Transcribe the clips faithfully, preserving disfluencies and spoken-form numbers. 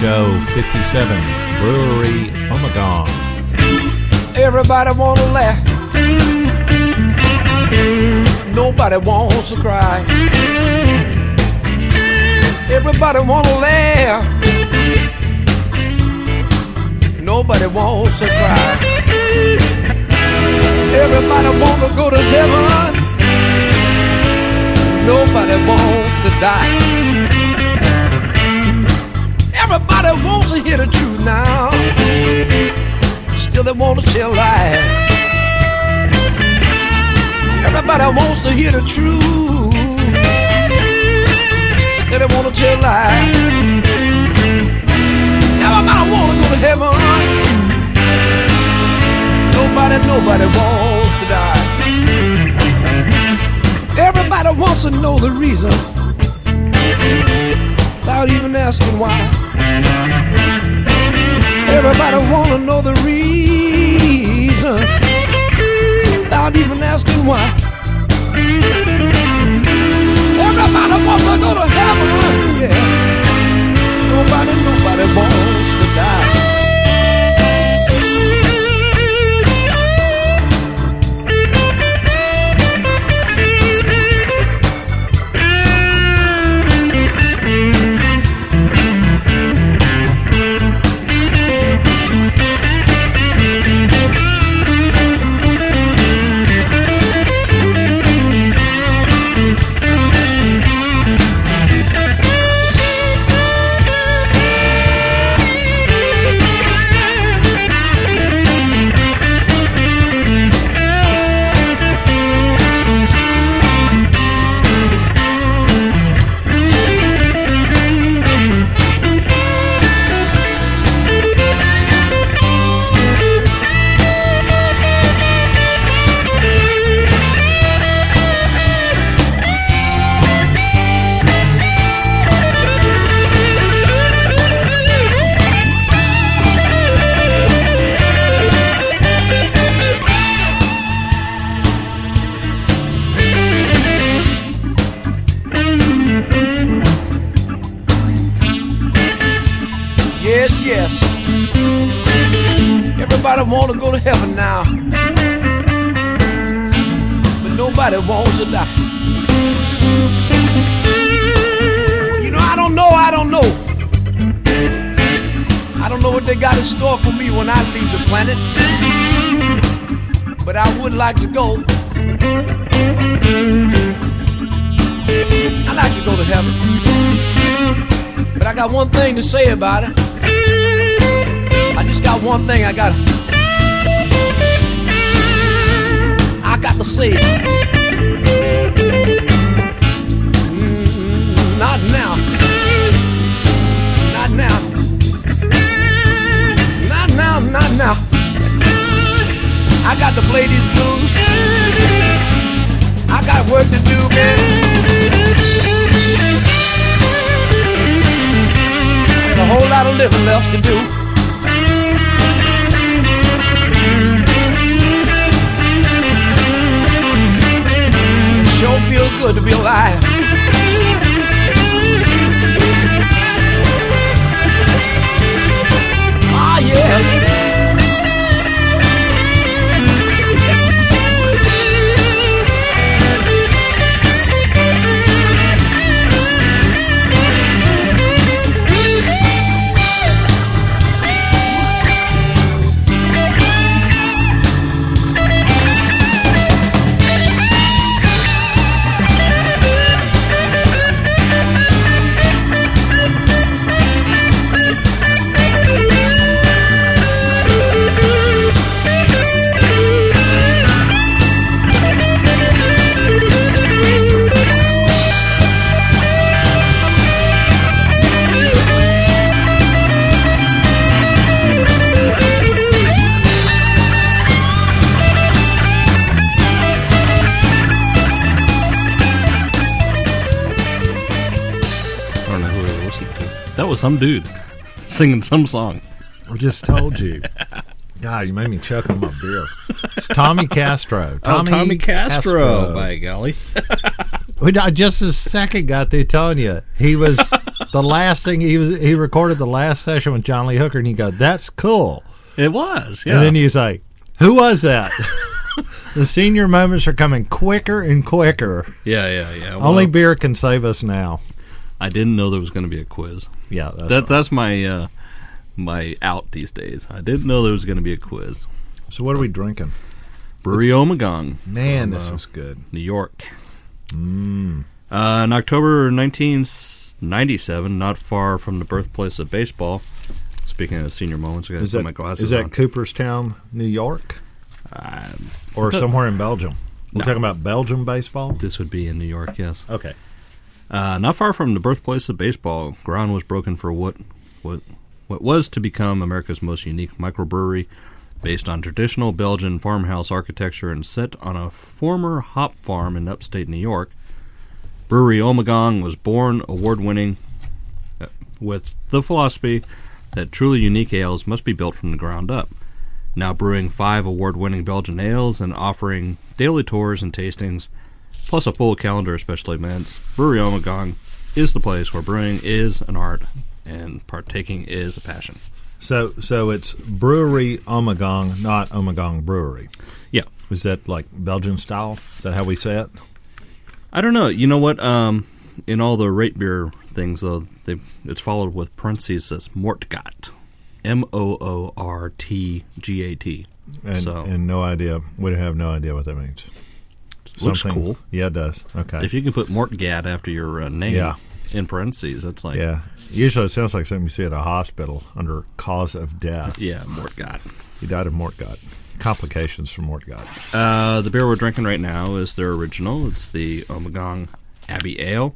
Show fifty-seven, Brewery Omegon. Everybody wanna laugh, nobody wants to cry. Everybody wanna laugh, nobody wants to cry. Everybody wanna go to heaven, nobody wants to die. Everybody wants to hear the truth now, still they want to tell lies. Everybody wants to hear the truth, still they want to tell lies. Everybody want to go to heaven, nobody, nobody wants to die. Everybody wants to know the reason, without even asking why. Everybody wanna know the reason, without even asking why. Everybody wants to go to heaven, yeah. Nobody, nobody wants to die. Yes, yes. Everybody wanna go to heaven now, but nobody wants to die. You know, I don't know, I don't know. I don't know what they got in store for me when I leave the planet, but I would like to go. I like to go to heaven, but I got one thing to say about it. I just got one thing I gotta, I got to say. Mm, not now. Not now. Not now, not now. I got to play these blues. I got work to do, man. There's a whole lot of living left to do. Sure feels good to be alive. Ah, yeah. That was some dude singing some song. I just told you. God, you made me choke on my beer. It's Tommy Castro. Tommy, oh, Tommy Castro, Castro, by golly. I just a second got through telling you he was the last thing he was, he recorded the last session with John Lee Hooker, and you go, "That's cool." It was, yeah. And then you say, "Who was that?" The senior moments are coming quicker and quicker. Yeah, yeah, yeah. Well, Only beer can save us now. I didn't know there was going to be a quiz. Yeah, that's that right. that's my uh, my out these days. I didn't know there was going to be a quiz. So what are we drinking? Brewery Ommegang, Man, from, this uh, is good. New York. Mm. Uh, in October nineteen ninety-seven, not far from the birthplace of baseball. Speaking of senior moments, I got to Is put that, my glasses is that on. Cooperstown, New York? Uh, Or somewhere in Belgium? We're No. talking about Belgium baseball? this would be in New York, yes. Okay. Uh, not far from the birthplace of baseball, ground was broken for what, what, what was to become America's most unique microbrewery, based on traditional Belgian farmhouse architecture and set on a former hop farm in upstate New York. Brewery Ommegang was born award-winning uh, with the philosophy that truly unique ales must be built from the ground up. Now brewing five award-winning Belgian ales and offering daily tours and tastings, plus a full calendar of special events, Brewery Ommegang is the place where brewing is an art and partaking is a passion. So so it's Brewery Ommegang, not Ommegang Brewery. Yeah. Is that like Belgian style? Is that how we say it? I don't know. You know what? Um, in all the rate beer things, though, they, it's followed with parentheses as Moortgat. M O O R T G A T. And, So- and no idea. We have no idea what that means. Looks Something- cool. Yeah, it does. Okay. If you can put Moortgat after your uh, name Yeah. in parentheses, that's like, yeah. Usually it sounds like something you see at a hospital under cause of death. yeah, Moortgat. He died of Mortgott. Complications from Mortgott. Uh, the beer we're drinking right now is their original. It's the Ommegang Abbey Ale.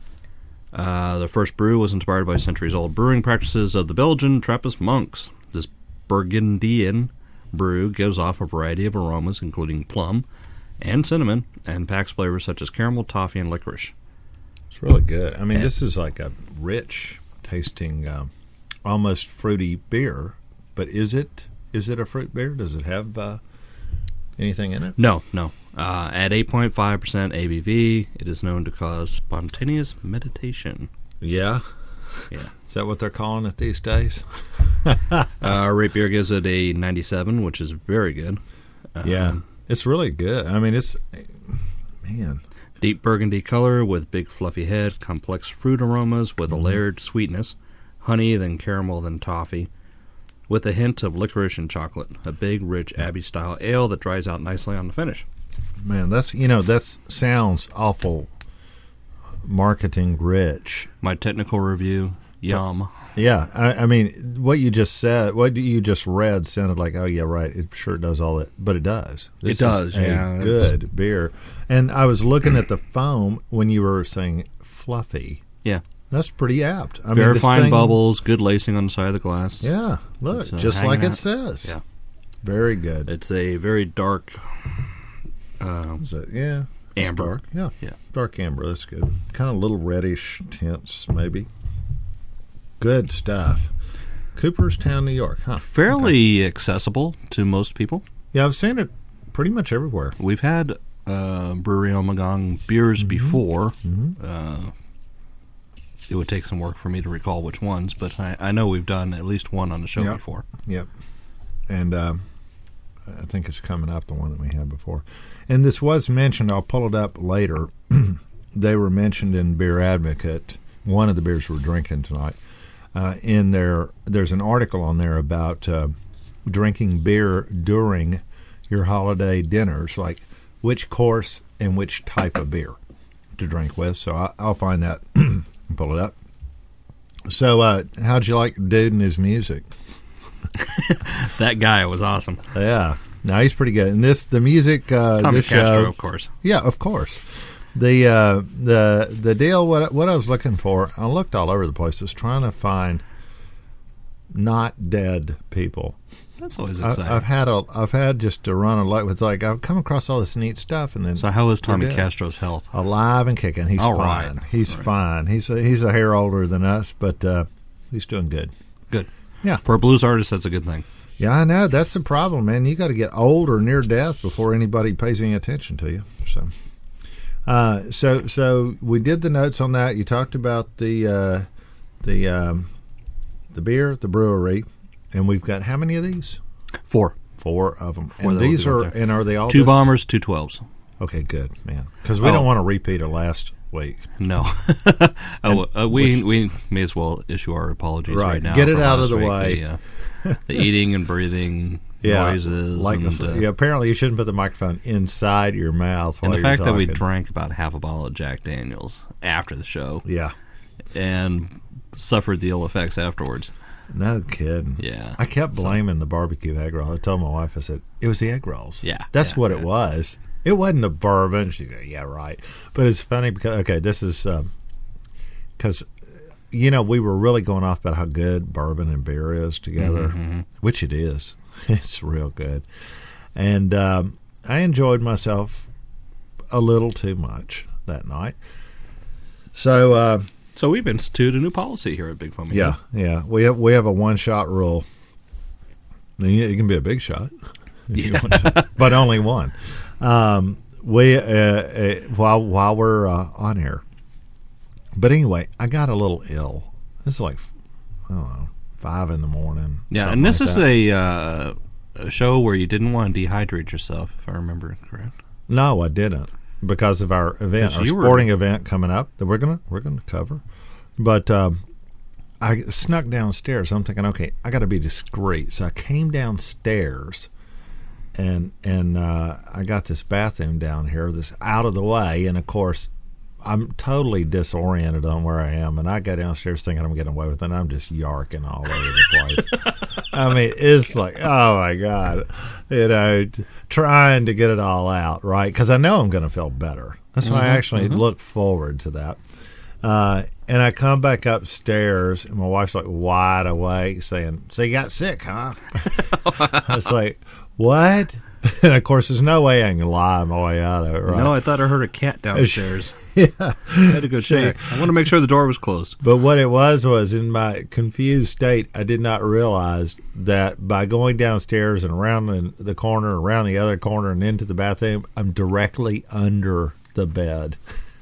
Uh, the first brew was inspired by centuries-old brewing practices of the Belgian Trappist monks. This Burgundian brew gives off a variety of aromas, including plum and cinnamon, and packs flavors such as caramel, toffee, and licorice. It's really good. I mean, Yeah. this is like a rich tasting, um, almost fruity beer. But is it is it a fruit beer? Does it have uh, anything in it? No, no. Uh, at eight point five percent A B V, it is known to cause spontaneous meditation. Yeah. Yeah. Is that what they're calling it these days? Uh, Rate Beer gives it a ninety-seven, which is very good. Um, Yeah. It's really good. I mean, it's, man. Deep burgundy color with big fluffy head, complex fruit aromas with a layered sweetness, honey, then caramel, then toffee, with a hint of licorice and chocolate. A big, rich Abbey-style ale that dries out nicely on the finish. Man, that's, you know, that sounds awful marketing rich. My technical review, yum. Yeah, I, I mean, what you just said, what you just read sounded like, oh, yeah, right, it sure does all that. But it does. This It does, is a yeah, it's- good beer. And I was looking at the foam when you were saying fluffy. Yeah. That's pretty apt. I Very mean, this fine thing- bubbles, good lacing on the side of the glass. Yeah, look, It's, uh, just like hanging it out. says. Yeah. Very good. It's a very dark uh, Is it? Yeah. It's amber. dark. Yeah. Yeah. Dark amber. That's good. Kind of little reddish tints, maybe. Good stuff. Cooperstown, New York, huh? Fairly accessible to most people. Yeah, I've seen it pretty much everywhere. We've had uh, Brewery Ommegang beers Mm-hmm. before. Uh, it would take some work for me to recall which ones, but I, I know we've done at least one on the show Yep. before. Yep. And um, I think it's coming up, the one that we had before. And this was mentioned, I'll pull it up later. They were mentioned in Beer Advocate, one of the beers we're drinking tonight. Uh, in there, there's an article on there about uh, drinking beer during your holiday dinners, like which course and which type of beer to drink with. So I, I'll find that and pull it up. So uh, how'd you like Dude and his music? That guy was awesome. Yeah, no, he's pretty good. And this, the music, uh, Tommy this Castro, show, of course. yeah, of course. The uh, the the deal. What what I was looking for, I looked all over the place. Was trying to find not dead people. That's always I, exciting. I've had a I've had just to run a lot with like I've come across all this neat stuff, and then so how is Tommy dead. Castro's health? alive and kicking. He's All fine. right. He's All right. fine. He's a, he's a hair older than us, but uh, he's doing good. Good. Yeah. For a blues artist, that's a good thing. Yeah, I know. That's the problem, man. You got to get old or near death before anybody pays any attention to you. So, uh, so, so we did the notes on that. You talked about the uh, the um, the beer, the brewery, and we've got how many of these? Four. Four of them. Four and that will these be right are, there. and are they all Two this- bombers, two twelves. Okay, good, man. Because we Oh. don't want to repeat of last week. No. oh, uh, we we may as well issue our apologies right, Right. now. Get it for out of last the week. way. The, uh, the eating and breathing Yeah, noises. like and, this- uh, yeah, apparently you shouldn't put the microphone inside your mouth. and while the fact you're that we talking. drank about half a bottle of Jack Daniels after the show Yeah, and suffered the ill effects afterwards. no kidding. Yeah. I kept blaming the barbecue egg roll. I told my wife, I said, it was the egg rolls. Yeah, That's yeah, what yeah. it was. It wasn't the bourbon. She said, yeah, right. But it's funny because, okay, this is because, you know, we were really going off about how good bourbon and beer is together, Mm-hmm. which it is. It's real good. And um, I enjoyed myself a little too much that night. So, uh, So we've instituted a new policy here at Big Foamy. yeah, yeah. We have we have a one shot rule. It can be a big shot, if you want to, but only one. Um, we uh, uh, while while we're uh, on air. But anyway, I got a little ill. It's like I don't know five in the morning. Yeah, something and this like is that. a, uh, a show where you didn't want to dehydrate yourself, if I remember correct. No, I didn't because of our event, Because our you were- sporting event coming up that we're gonna we're gonna cover. But um, I snuck downstairs. I'm thinking, okay, I got to be discreet. So I came downstairs, and and uh, I got this bathroom down here, this out of the way, and of course, I'm totally disoriented on where I am, and I go downstairs thinking I'm getting away with it, and I'm just yarking all over the place. I mean, it's like, oh my God, you know, t- trying to get it all out, right? Because I know I'm going to feel better. That's why I actually look forward to that. Uh, and I come back upstairs, and my wife's like wide awake, saying, "So you got sick, huh?" I was like, "What?" And of course, there's no way I can lie my way out of it, right? No, I thought I heard a cat downstairs. yeah. I had to go check. I want to make sure the door was closed. But what it was was in my confused state, I did not realize that by going downstairs and around the, the corner, around the other corner, and into the bathroom, I'm directly under the bed.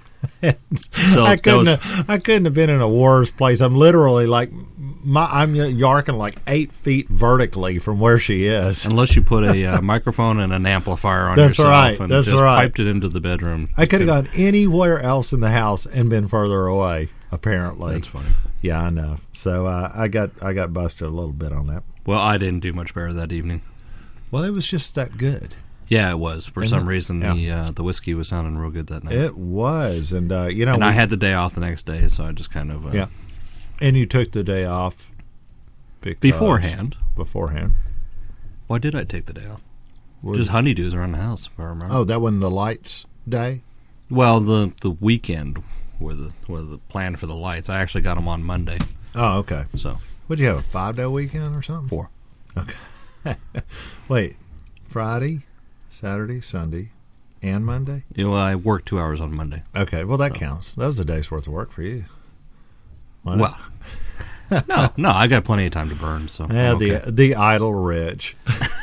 So I that couldn't. was- Have, I couldn't have been in a worse place. I'm literally like, my, I'm yarking like eight feet vertically from where she is. Unless you put a uh, microphone and an amplifier on That's yourself right, and that's just right. piped it into the bedroom. I could have gone anywhere else in the house and been further away. Apparently, That's funny. Yeah, I know. So uh, I got I got busted a little bit on that. Well, I didn't do much better that evening. Well, it was just that good. Yeah, it was. For And some the- reason, yeah. the uh, the whiskey was sounding real good that night. It was, and uh, you know, and we- I had the day off the next day, so I just kind of... Uh, yeah, and you took the day off because- Beforehand. Beforehand, Why did I take the day off? Was Just it- honeydews around the house, if I remember. Oh, that wasn't the lights day. Well, the the weekend were the were the plan for the lights. I actually got them on Monday, Oh, okay. so Would you have a five day weekend or something? four. Wait, Friday, Saturday, Sunday, and Monday. You know, I worked two hours on Monday. Okay, well that counts. That was a day's worth of work for you. Wasn't it? Well, no, no, I got plenty of time to burn. So Yeah, I'm the okay. the idle rich.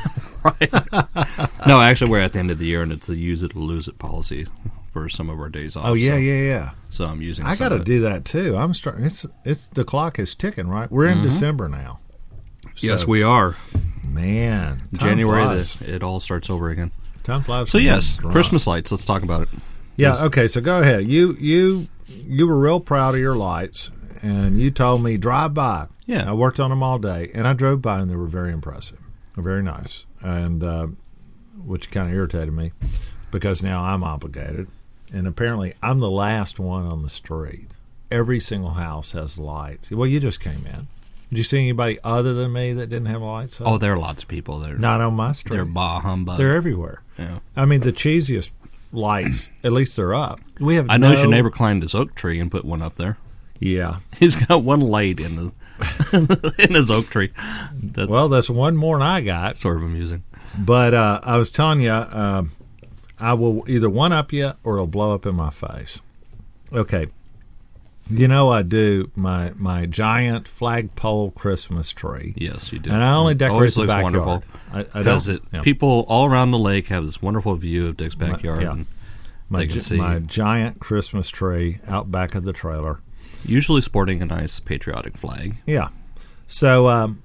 No, actually, we're at the end of the year, and it's a use it or lose it policy for some of our days off. Oh yeah, so, yeah, yeah. So I'm using. I some got to of it. do that too. I'm starting. It's it's the clock is ticking. Right, we're in December now. Yes, So, we are. man. Time January, flies. the, it all starts over again. Time flies. So when yes, you're drunk. Christmas lights. Let's talk about it. Yeah. Yes. Okay. So go ahead. You you you were real proud of your lights, and you told me drive by. Yeah. I worked on them all day, and I drove by, and they were very impressive, very nice, and uh, which kind of irritated me because now I'm obligated, and apparently I'm the last one on the street. Every single house has lights. Well, you just came in. Did you see anybody other than me that didn't have lights up? Oh, there are lots of people. They're Not on my street. they're bah humbug. They're everywhere. yeah. I mean, the cheesiest lights, at least they're up. We have. I know no, your neighbor climbed his oak tree and put one up there. Yeah. He's got one light in the in his oak tree. That's Well, that's one more than I got. sort of amusing. But uh, I was telling you, uh, I will either one up you or it'll blow up in my face. Okay. You know, I do my my giant flagpole Christmas tree. Yes, you do. And I only decorate Always the looks backyard. wonderful I, I because don't- it yeah. people all around the lake have this wonderful view of Dick's backyard. yeah. And my, they can gi- see. my giant Christmas tree out back of the trailer. Usually sporting a nice patriotic flag. Yeah. So um,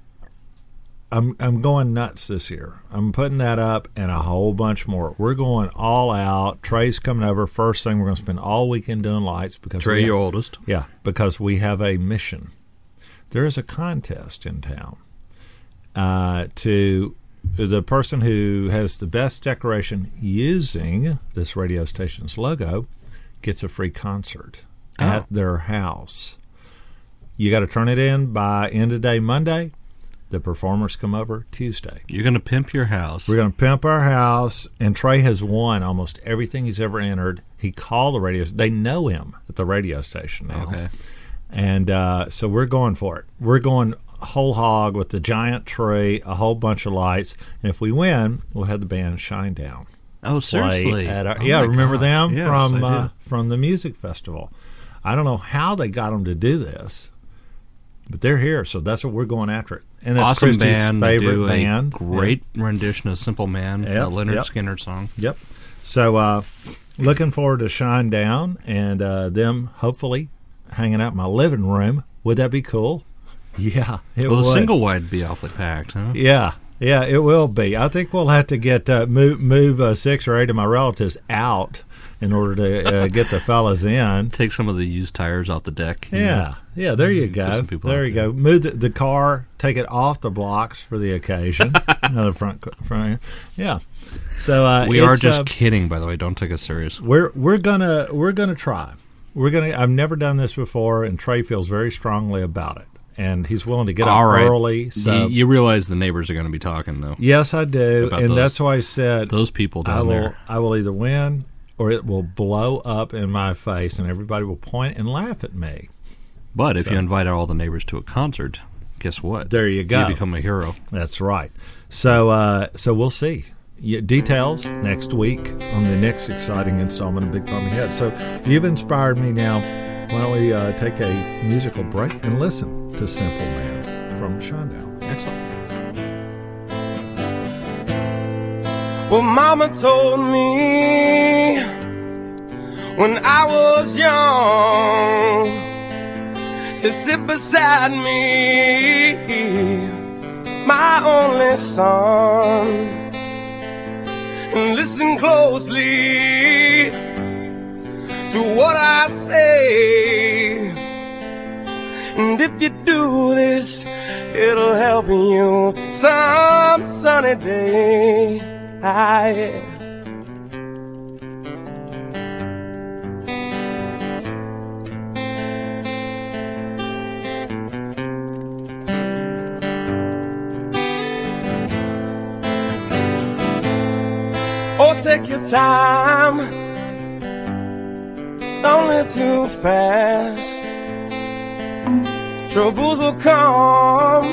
I'm I'm going nuts this year. I'm putting that up and a whole bunch more. We're going all out. Trey's coming over. First thing, we're going to spend all weekend doing lights. because Trey, we your have, oldest. Yeah, because we have a mission. There is a contest in town uh, to the person who has the best decoration using this radio station's logo gets a free concert Oh. at their house. You got to turn it in by end of day Monday. The performers come over Tuesday. You're going to pimp your house. We're going to pimp our house, and Trey has won almost everything he's ever entered. He called the radio. They know him at the radio station now. Okay. And uh, so we're going for it. We're going whole hog with the giant tree, a whole bunch of lights. And if we win, we'll have the band Shinedown. Oh, seriously? At our, Oh yeah, my remember gosh. them Yes, from I uh, do. from the music festival. I don't know how they got them to do this, but they're here, so that's what we're going after it. And that's Awesome Christy's band. They favorite do a band. great rendition of Simple Man, Yep, a Leonard yep. Skinner song. Yep. So uh, looking forward to Shinedown and uh, them hopefully hanging out in my living room. Would that be cool? Yeah, it Well, would. the single wide be awfully packed, huh? Yeah, yeah, it will be. I think we'll have to get uh, move move uh, six or eight of my relatives out in order to uh, get the fellas in. Take some of the used tires off the deck. you Yeah, know. yeah. There you Put go. some people There out you there. go. Move the, the car, take it off the blocks for the occasion. Another front front. Yeah. So uh, We are it's, just uh, kidding, by the way. Don't take us serious. we're we're gonna we're gonna try. We're gonna. I've never done this before, and Trey feels very strongly about it, and he's willing to get up All right. early. So you, you realize the neighbors are going to be talking, though. yes, I do, About and those- that's why I said Those people I down will. there. I will either win or it will blow up in my face, and everybody will point and laugh at me. But if So- you invite all the neighbors to a concert, guess what? There you go. You become a hero. That's right. So, uh, so we'll see. Yeah, details next week on the next exciting installment of Big Farmy Head. So you've inspired me now. Why don't we uh, take a musical break and listen to Simple Man from Shinedown? Excellent. Well, Mama told me when I was young, said sit beside me, my only son, and listen closely to what I say. And if you do this, it'll help you some sunny day. I Oh, take your time, don't live too fast. Troubles will come,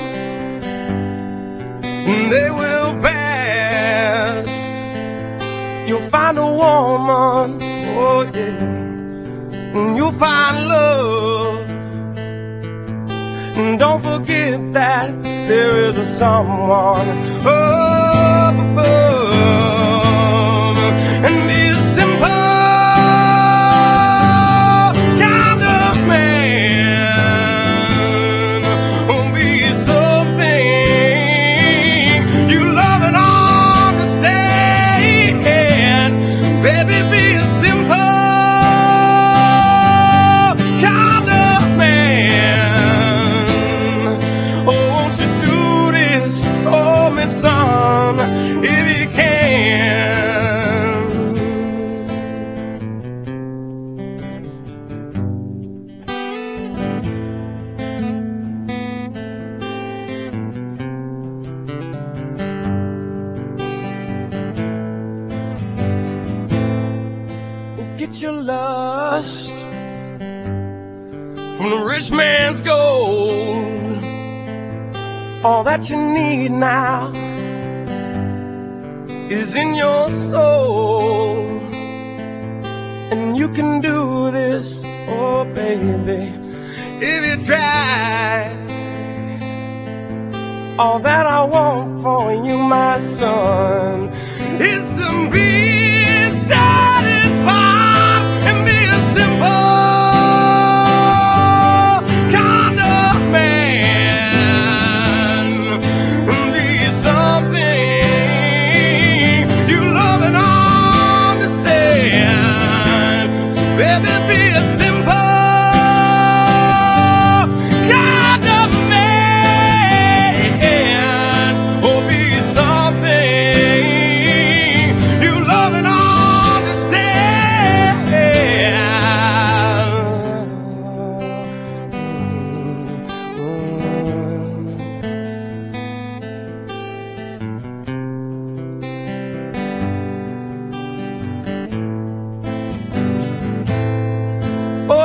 and they will pass. You'll find a woman, oh yeah, and you'll find love. And don't forget that there is a someone up above. And be a simple kind of man. Oh, be something you love and understand. Baby, be a simple kind of man. Oh, won't you do this for me, son, if you can? Get your lust from the rich man's gold. All that you need now is in your soul. And you can do this, oh baby, if you try. All that I want for you, my son, is to be satisfied and be a simple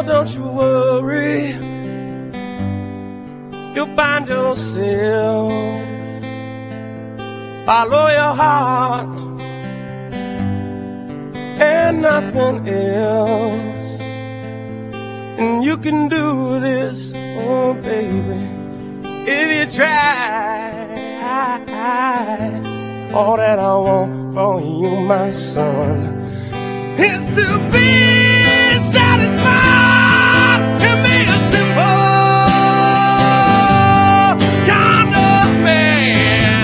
don't you worry, you'll find yourself. Follow your heart and nothing else. And you can do this, oh baby, if you try. All that I want for you, my son, is to be satisfied and be a simple kind of man.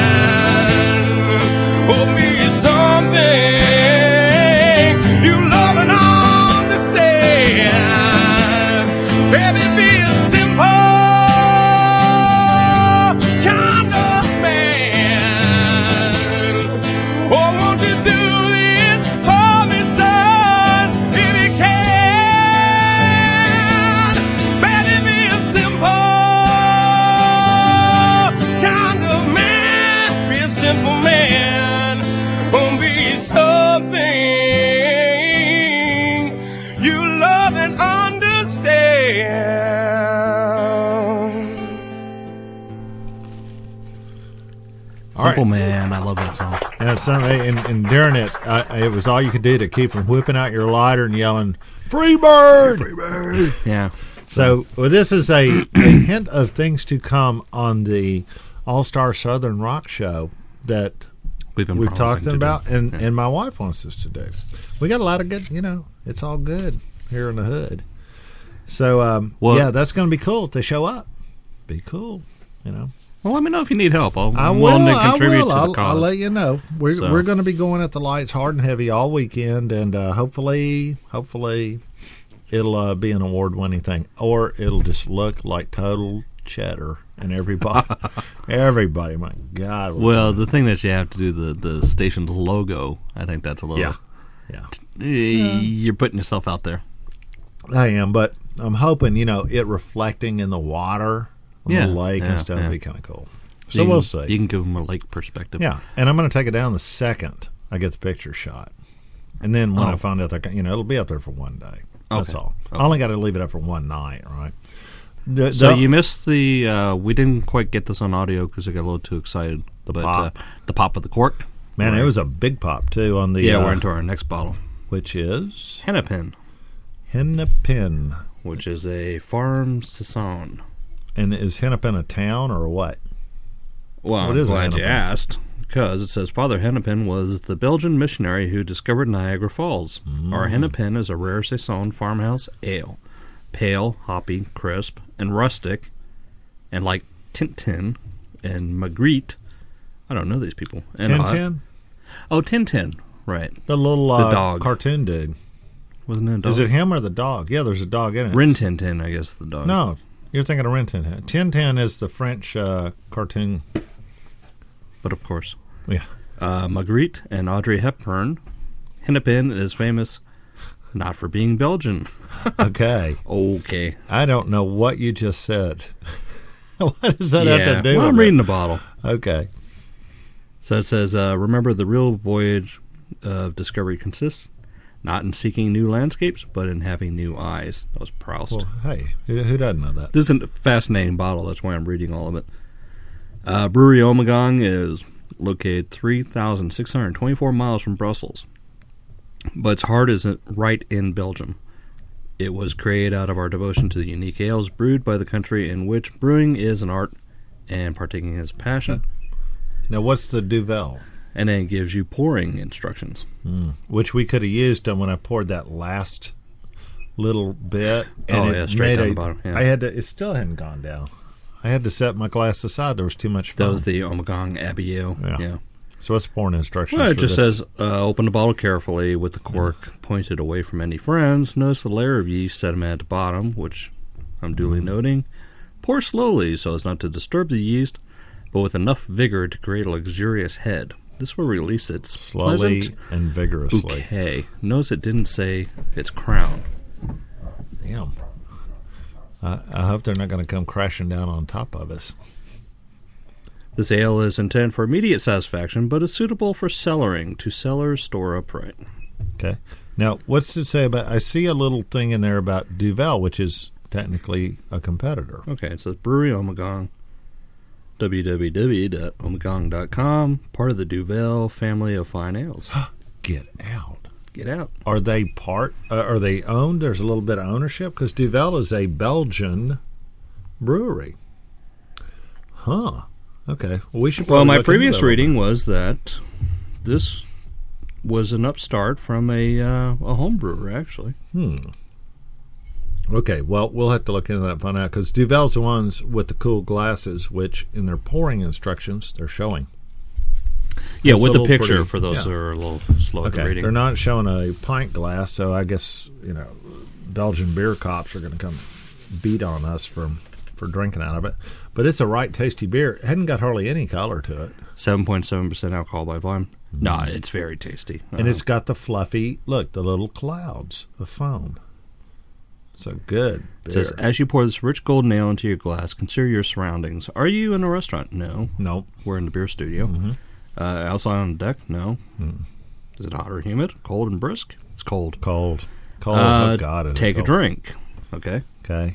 Oh, be something you love and understand. Baby, be a simple kind of man. Oh, won't you do this for me, son, if you can? Baby, be a simple kind of man. Be a simple man. Oh, be something you love and understand. All right. Simple Man. I love that song. And, it's something, and, and during it, uh, it was all you could do to keep from whipping out your lighter and yelling, "Free bird! Free bird!" Yeah. So well, this is a, a hint of things to come on the All-Star Southern Rock Show that We've been we've promising talked to do. about, and, Yeah. and my wife wants us to do. We got a lot of good, you know, it's all good here in the hood. So, um, Well- yeah, that's going to be cool if they show up. Be cool, you know. Well, let me know if you need help. I'll, I I'm will. willing to I contribute will. to the I'll, cause. I'll let you know. We're So- we're going to be going at the lights hard and heavy all weekend, and uh, hopefully, hopefully, it'll uh, be an award-winning thing, or it'll just look like total cheddar, and everybody, everybody, my God. Well, the thing that you have to do the the station's logo. I think that's a little. yeah, yeah, Eh, You're putting yourself out there. I am, but I'm hoping you know it reflecting in the water on Yeah, the lake yeah, and stuff yeah. would be kind of cool. So You we'll can- see. You can give them a lake perspective. Yeah, and I'm going to take it down the second I get the picture shot, and then when Oh. I find out that you know it'll be up there for one day. That's Okay. all. Okay. I only got to leave it up for one night, right? The, So the- you missed the. Uh, we didn't quite get this on audio because I got a little too excited. The but, pop. Uh, the pop of the cork. man, We're- it was a big pop too on the Yeah, uh, we're into our next bottle. which is Hennepin, Hennepin. which is a farm saison. And is Hennepin a town or what? Well, What I'm is a glad you Hennepin? asked, because it says Father Hennepin was the Belgian missionary who discovered Niagara Falls. Mm. Our Hennepin is a rare saison farmhouse ale. Pale, hoppy, crisp, and rustic, and like Tintin and Magritte. I don't know these people. And uh, Tintin, oh, Tintin, right. the little uh, The dog. cartoon dude. Wasn't it a dog? Is it him or the dog? Yeah, there's a dog in it. Rin Tin Tin, I guess, the dog. No, you're thinking of Rin Tin Tin. Tintin is the French uh, cartoon. But of course. Yeah. Uh, Magritte and Audrey Hepburn. Hennepin is famous not for being Belgian. Okay. Okay. I don't know what you just said. What does that have to do well, with I'm it? reading the bottle. Okay. So it says, uh, remember the real voyage of discovery consists not in seeking new landscapes, but in having new eyes. That was Proust. Well, hey, who, who doesn't know that? This is a fascinating bottle. That's why I'm reading all of it. Uh, Brewery Ommegang is located three thousand six hundred twenty-four miles from Brussels, but its heart is right in Belgium. It was created out of our devotion to the unique ales brewed by the country in which brewing is an art and partaking is passion. Now, what's the Duvel? And then it gives you pouring instructions. Mm. Which we could have used on when I poured that last little bit. And Oh, it yeah, straight made down a- the bottom, yeah. I had to. It still hadn't gone down. I had to set my glass aside. There was too much That foam. was the Ommegang Abbey Ale. Yeah. Yeah. So what's the pouring instructions? Well, it for just this? says, uh, open the bottle carefully with the cork pointed away from any friends. Notice the layer of yeast sediment at the bottom, which I'm duly Mm-hmm. noting. Pour slowly so as not to disturb the yeast, but with enough vigor to create a luxurious head. This will release its slowly pleasant and vigorously. bouquet. Notice it didn't say its crown. Damn. I, I hope they're not going to come crashing down on top of us. This ale is intended for immediate satisfaction, but is suitable for cellaring to cellars store upright. Okay. Now, what's it say about? I see a little thing in there about Duvel, which is technically a competitor. Okay, it says Brewery Ommegang, w w w dot ommegang dot com, part of the Duvel family of fine ales. Get out. Get out. Are they part? Uh, are they owned? There's a little bit of ownership because Duvel is a Belgian brewery. Huh. Okay. Well, we should. Well, probably my look previous into that. reading was that this was an upstart from a uh, a home brewer, actually. Hmm. Okay. Well, we'll have to look into that and find out because Duvel's the ones with the cool glasses, which in their pouring instructions they're showing. Yeah, It's with a the little picture pretty- for those yeah. that are a little slow at the Okay, reading. they're not showing a pint glass, so I guess you know Belgian beer cops are going to come beat on us for for drinking out of it. But it's a right tasty beer. It hadn't got hardly any color to it, seven point seven percent alcohol by volume. No, it's very tasty. and it's got the fluffy look, the little clouds of foam. So good. It says, beer. as you pour this rich golden ale into your glass, consider your surroundings. Are you in a restaurant? No. Nope. We're in the beer studio. Mm-hmm. Uh, outside on the deck? No. Mm. Is it hot or humid? Cold and brisk? It's cold. Cold. Cold. Uh, oh God! is it take a cold. drink. Okay. Okay.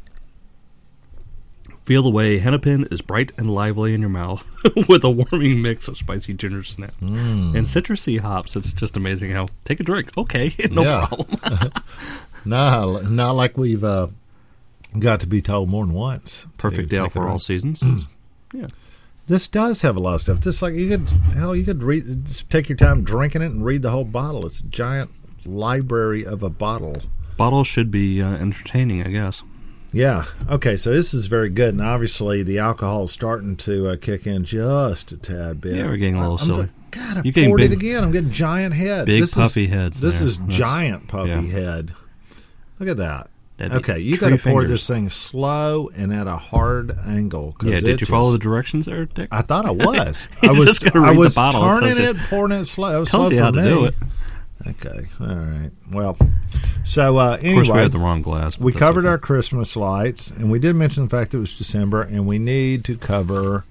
Feel the way Hennepin is bright and lively in your mouth with a warming mix of spicy ginger snap Mm. and citrusy hops. It's just amazing how, take a drink. Okay, no Yeah. problem. No, not like we've uh, got to be told more than once. Perfect to ale take a for all drink. seasons. It's- yeah. This does have a lot of stuff. This like you could hell you could read just take your time drinking it and read the whole bottle. It's a giant library of a bottle. Bottles should be uh, entertaining, I guess. Yeah. Okay. So this is very good, and obviously the alcohol is starting to uh, kick in just a tad bit. Yeah, we're getting a little I'm silly. go- God, I You're getting poured it big- again. I'm getting giant head. big this puffy is, heads This there. is That's- giant puffy yeah. head. Look at that. That'd be Okay, you got tree to pour fingers. this thing slow and at a hard angle. 'cause Yeah, it did you follow the just- directions there, Dick? I thought I was. You're I was just gonna I read the was bottle. It turning tells it, you- pouring it slow. It was Tells slow you for how to me. do it. Okay, all right. Well, so uh, Of course, we anyway, had the wrong glass. but we that's covered okay. our Christmas lights, and we did mention the fact that it was December, and we need to cover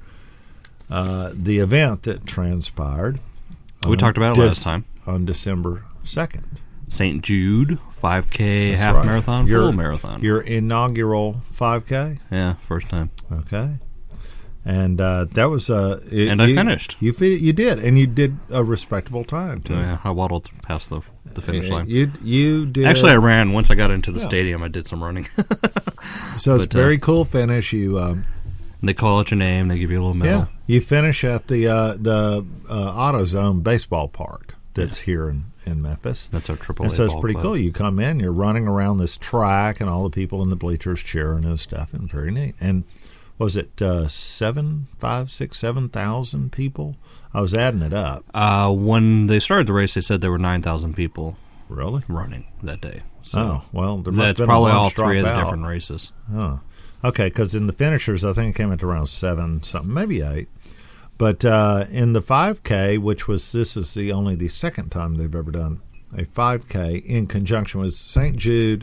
uh, the event that transpired. We on talked about it Dec- last time. on December second. Saint Jude five K That's half right. marathon, Your- full marathon. Your inaugural five K. Yeah, first time. Okay. And uh, that was uh, it- And I you- finished. You fi- you did, and you did a respectable time too. Yeah, I waddled past the the finish Uh, line. You you did. Actually, I ran once I got into the Yeah. stadium. I did some running. so it's but, uh, very cool finish. You um, They call out your name. They give you a little medal. yeah. You finish at the uh, the uh, AutoZone baseball park that's here in, in Memphis. That's our triple A And so it's ball pretty club. cool. You come in, you're running around this track, and all the people in the bleachers cheering and stuff, and very neat. And was it uh, seven, five, six, seven thousand people? I was adding it up. Uh, when they started the race, they said there were nine thousand people Really? running that day. So Oh well, there must have that's been probably a all bunch three of drop the out. different races. Oh, okay. Because in the finishers, I think it came out to around seven something, maybe eight. But uh, in the five K, which was this is the only the second time they've ever done a five K in conjunction with Saint Jude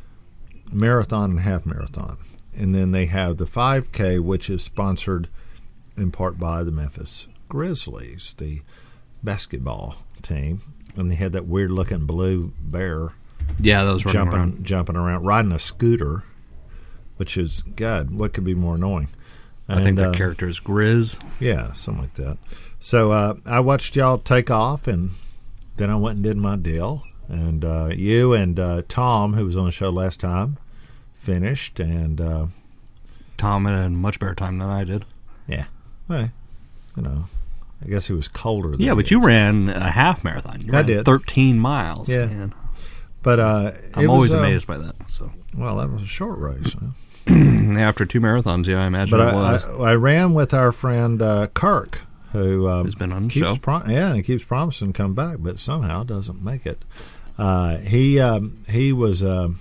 Marathon and Half Marathon, and then they have the five K, which is sponsored in part by the Memphis Grizzlies, the basketball team, and they had that weird looking blue bear Yeah, those running jumping around. jumping around, riding a scooter, which is God. What could be more annoying? I think And, that uh, character is Grizz. Yeah, something like that. So uh, I watched y'all take off, and then I went and did my deal. And uh, you and uh, Tom, who was on the show last time, finished. And uh, Tom had a much better time than I did. yeah, well, you know, I guess he was colder. Than Yeah, but you ran a half marathon. You I ran did. thirteen miles. Yeah. man. But uh, I'm it always was, uh, amazed by that. So Well, that was a short race. Huh? after two marathons, yeah, I imagine But it I, was. I, I ran with our friend uh, Kirk, who um, Who's been on the keeps show. Pro- yeah, and he keeps promising to come back, but somehow doesn't make it. Uh, he um, he was um,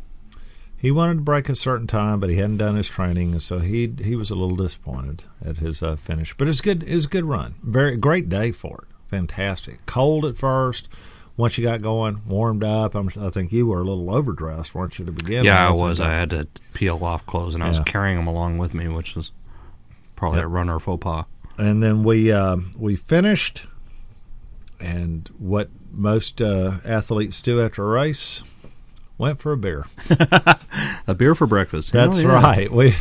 he wanted to break a certain time, but he hadn't done his training, and so he he was a little disappointed at his uh, finish. But it's good. It was a good run. Very great day for it. Fantastic. Cold at first. Once you got going, warmed up. I'm, I think you were a little overdressed, weren't you, to begin Yeah, I with? was. I had to peel off clothes, and I was Yeah. carrying them along with me, which was probably Yep. a runner faux pas. And then we uh, we finished and what most uh, athletes do after a race, went for a beer. A beer for breakfast. That's Oh, yeah. right. We,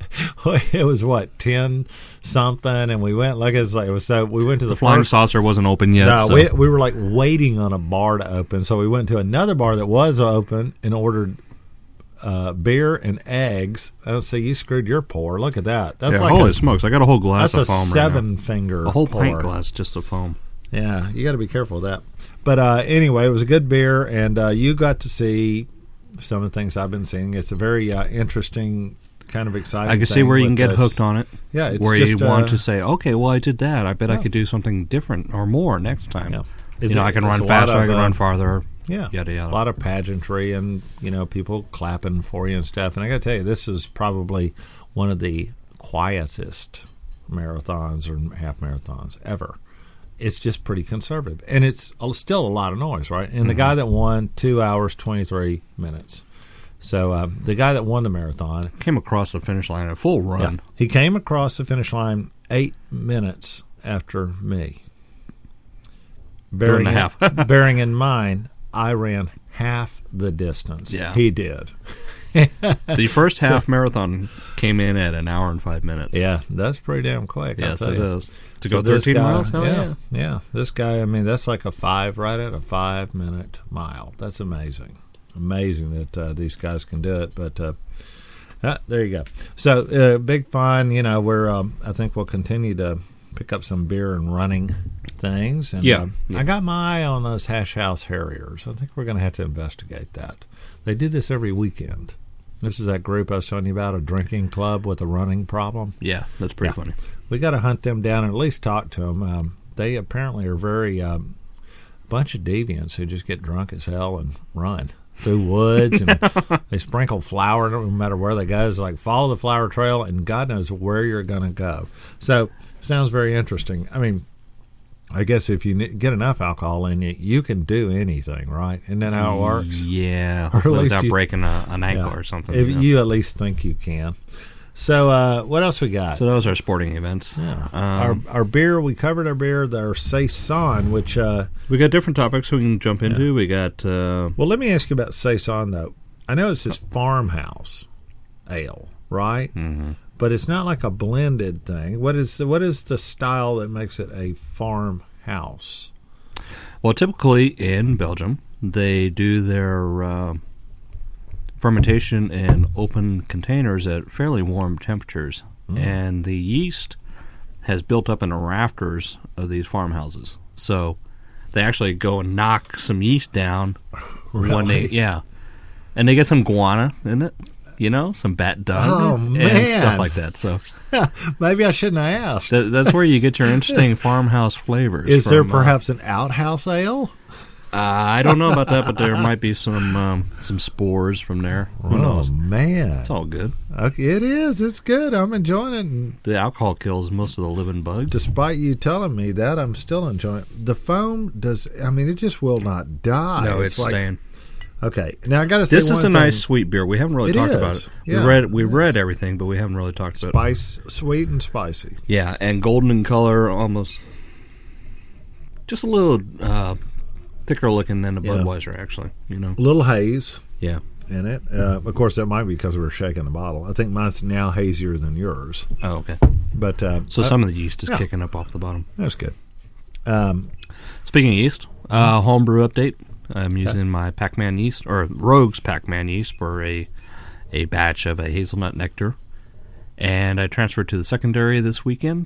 it was what ten something, and we went like it was like it was so we went to the, The flying first, saucer wasn't open yet. No, so. we we were like waiting on a bar to open, so we went to another bar that was open and ordered uh, beer and eggs. I don't say you screwed your pour. Look at that. That's yeah, like holy a, smokes! I got a whole glass that's of a foam seven right finger now. A whole pour. pint glass just of foam. Yeah, you got to be careful with that. But uh, anyway, it was a good beer, and uh, you got to see some of the things I've been seeing. It's a very uh, interesting, kind of exciting. I can see thing where you can with get this. hooked on it. Yeah, it's where just, you want uh, to say, okay, well, I did that. I bet I Yeah. could do something different or more next time. Yeah. You It's know, a- I can it's run a lot faster. I of, can uh, run farther. Yeah, Yada yada. a lot of pageantry and you know people clapping for you and stuff. And I got to tell you, this is probably one of the quietest marathons or half marathons ever. It's just pretty conservative, and it's still a lot of noise, right? And Mm-hmm. the guy that won two hours twenty three minutes. So uh, the guy that won the marathon, Came across the finish line at full run. yeah, he came across the finish line eight minutes after me. During the in, half. bearing in mind, I ran half the distance. Yeah. He did. The first half marathon came in at an hour and five minutes. Yeah, that's pretty damn quick. I'll Yes, tell it you. is. To So go this thirteen guy- miles? Hell yeah, yeah. yeah. This guy, I mean, that's like a five, right at a five minute mile. That's amazing. Amazing that uh, these guys can do it. But uh, ah, there you go. So uh, big fun. You know, we're um, I think we'll continue to pick up some beer and running things. And, Yeah, um, yeah. I got my eye on those Hash House Harriers. I think we're going to have to investigate that. They do this every weekend. This is that group I was telling you about, a drinking club with a running problem. Yeah, that's pretty Yeah. funny. We got to hunt them down and at least talk to them. Um, they apparently are very um, bunch of deviants who just get drunk as hell and run through woods, and they sprinkle flour. No matter where they go, it's like follow the flower trail, and God knows where you're going to go. So sounds very interesting. I mean, I guess if you ne- get enough alcohol in you, you can do anything, right? Isn't that how it works? Yeah, Or at least without you- breaking a, an ankle Yeah. or something. If you know. you at least think you can. So uh, what else we got? So those are sporting events. Yeah. Um, our our beer, we covered our beer, our Saison, which, uh, we got different topics we can jump into. We got uh, well, let me ask you about Saison, though. I know it's this farmhouse ale, right? mhm. But it's not like a blended thing. What is the, what is the style that makes it a farmhouse? well, typically in Belgium they do their uh, fermentation in open containers at fairly warm temperatures, Mm. and the yeast has built up in the rafters of these farmhouses. So they actually go and knock some yeast down when they Really? yeah, and they get some guana in it, you know, some bat dung Oh, and man. stuff like that. So Maybe I shouldn't have asked. that, that's where you get your interesting farmhouse flavors. Is there from, uh, perhaps an outhouse ale? Uh, I don't know about that, but there might be some um, some spores from there. Who Oh, knows? man. It's all good. Okay, it is. It's good. I'm enjoying it. And The alcohol kills most of the living bugs. despite you telling me that, I'm still enjoying it. The foam does, I mean, it just will not die. no, it's, like, staying. Okay, now I got to say This is one a nice thing. sweet beer. We haven't really It talked is, about it. yeah, we read we it is. read everything, but we haven't really talked about it. Spice, sweet and spicy. Yeah, and golden in color, almost just a little uh, thicker looking than the Yeah. Budweiser, actually. You know, A little haze yeah. in it. Uh, of course, that might be because we were shaking the bottle. I think mine's now hazier than yours. Oh, okay. But uh, So uh, some of the yeast is yeah. kicking up off the bottom. that's good. Um, Speaking of yeast, uh, homebrew update. I'm using my Pac-Man yeast, or Rogue's Pac-Man yeast, for a a batch of a hazelnut nectar. And I transferred to the secondary this weekend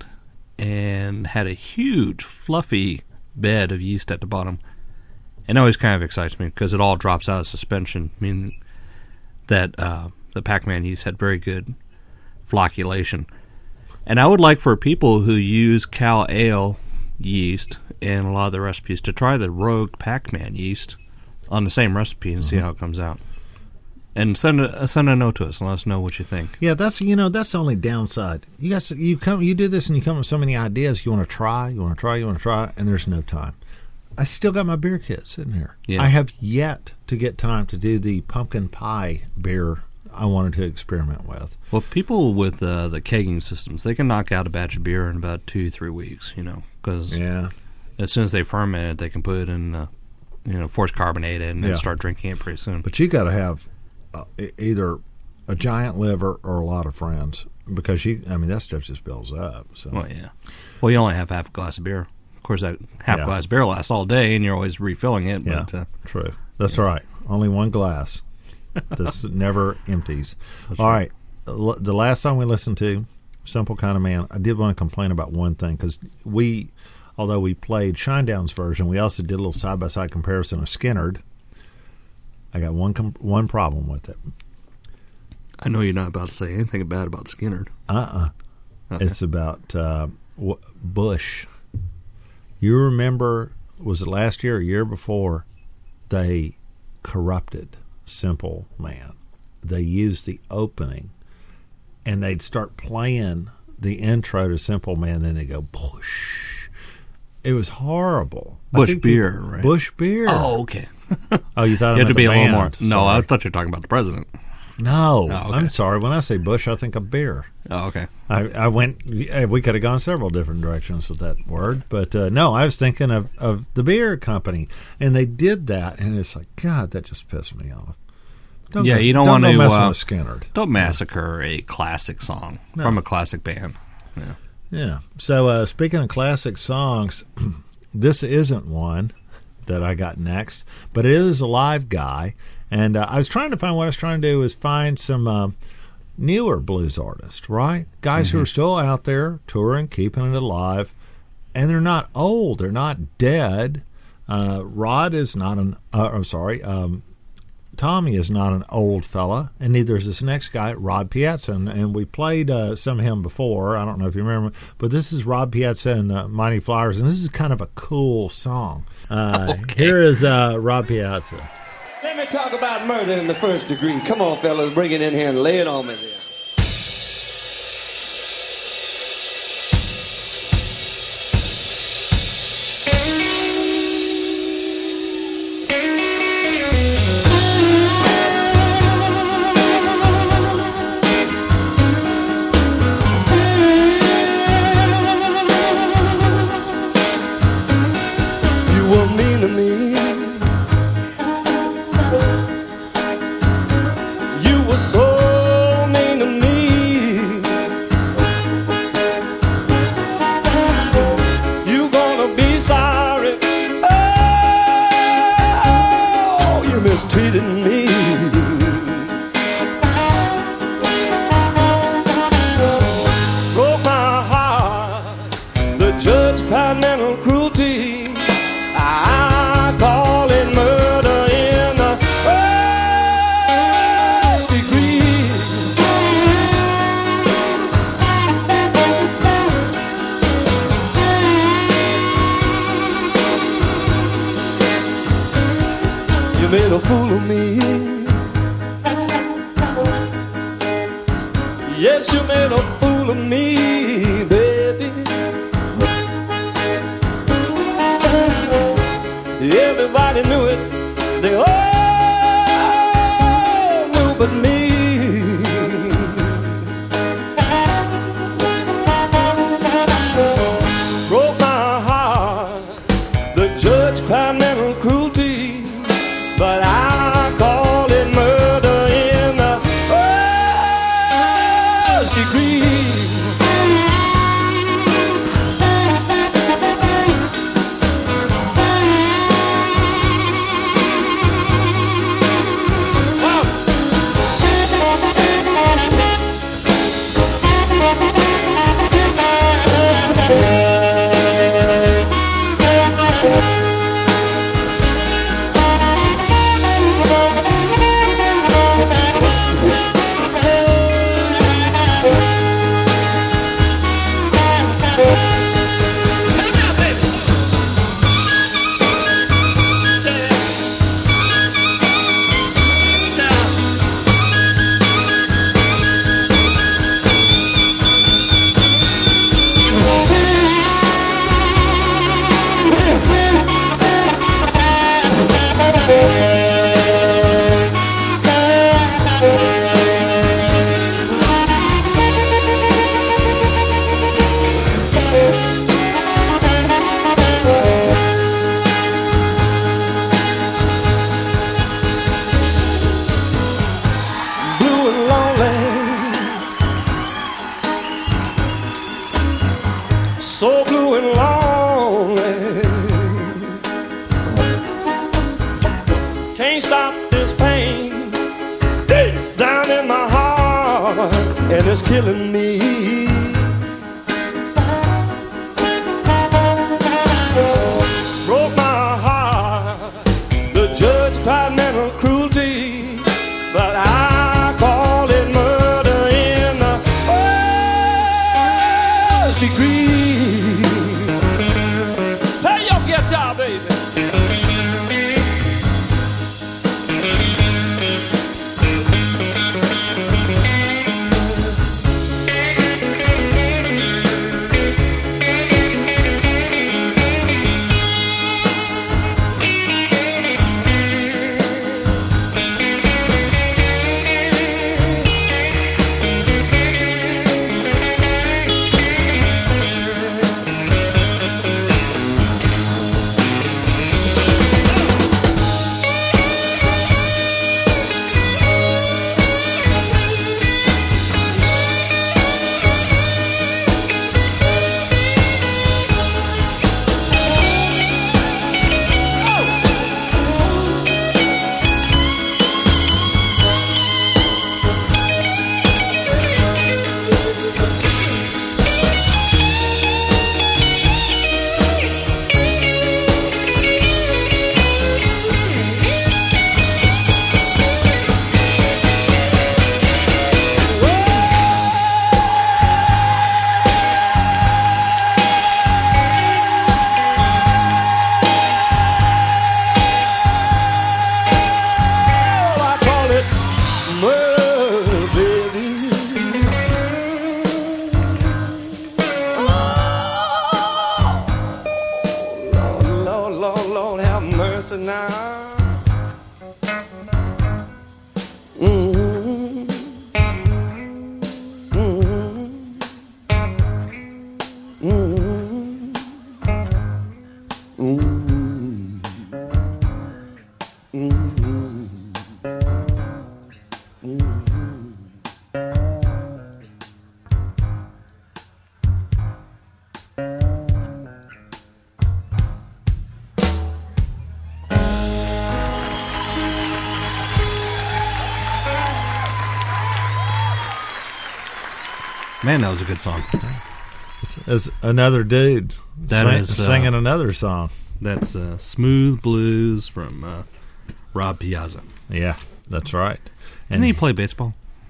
and had a huge, fluffy bed of yeast at the bottom. And it always kind of excites me because it all drops out of suspension, meaning that uh, the Pac-Man yeast had very good flocculation. And I would like for people who use Cal Ale yeast in a lot of the recipes to try the Rogue Pac-Man yeast on the same recipe and see how it comes out. And send a send a note to us and let us know what you think. yeah, that's you know that's the only downside. You guys, you come, you do this, and you come up with so many ideas. You want to try, you want to try, you want to try, and there's no time. I still got my beer kit sitting here. Yeah. I have yet to get time to do the pumpkin pie beer I wanted to experiment with. Well, people with uh, the kegging systems, they can knock out a batch of beer in about two, three weeks, you know, because Yeah, as soon as they ferment it, they can put it in, uh, you know, force carbonate it and then Yeah. start drinking it pretty soon. But you got to have uh, e- either a giant liver or a lot of friends because you. I mean, that stuff just builds up. So Well, yeah. Well, you only have half a glass of beer. Of course, that half Yeah. glass of beer lasts all day, and you're always refilling it. yeah, But uh, true. That's right. Only one glass. This never empties. All right. L- The last song we listened to, "Simple Kind of Man," I did want to complain about one thing because we, although we played Shinedown's version, we also did a little side by side comparison of Skinnerd. I got one com- one problem with it. I know you're not about to say anything bad about Skinnerd. Uh-uh. Okay. It's about uh, w- Bush. You remember, was it last year or year before, they corrupted Simple Man. They used the opening, and they'd start playing the intro to Simple Man, and they go, Bush. It was horrible. I Bush think beer, they- right? Bush beer. Oh, okay. Oh, you thought You I have meant to be the a little band. more. No, I Sorry. thought you were talking about the president. No, Oh, okay. I'm sorry. When I say Bush, I think of beer. Oh, okay. I, I went. yeah, We could have gone several different directions with that word, but uh, no, I was thinking of, of the beer company, and they did that, and it's like, God, that just pissed me off. Don't Yeah, mess- you don't don't want go to, messing uh, with Skinnerd. Don't massacre a classic song No. from a classic band. Yeah. Yeah. So uh, speaking of classic songs, this isn't one that I got next, but it is a live guy, and uh, I was trying to find what I was trying to do is find some. Uh, newer blues artists, right? Guys Mm-hmm. who are still out there touring, keeping it alive, and they're not old. They're not dead. Uh, Rod is not an. Uh, I'm sorry. Um, Tommy is not an old fella, and neither is this next guy, Rod Piazza. And, and we played uh, some of him before. I don't know if you remember, but this is Rod Piazza and uh, Mighty Flowers, and this is kind of a cool song. Uh, Okay. Here is uh, Rod Piazza. Let me talk about murder in the first degree. Come on, fellas, bring it in here and lay it on me there. You were mean to me. You were so mean to me. You gonna be sorry. Oh, you mistreated me. Broke my heart. The judge found mental cruelty. I call it murder in the first degree. You made a fool of me. Yes, you made a fool of me, baby. Everybody knew it. They all knew but me. Broke my heart. The judge cried mental cruelty, but I call it murder in the first degree. so blue and lonely. Can't stop this pain deep down in my heart, and it's killing me. Broke my heart. The judge cried mental cruelty, but I call it murder in the first degree. Play your guitar, baby. Man, that was a good song. As another dude That sing, is, uh, singing another song. That's uh, Smooth Blues from uh, Rob Piazza. Yeah, that's right. Didn't he play baseball?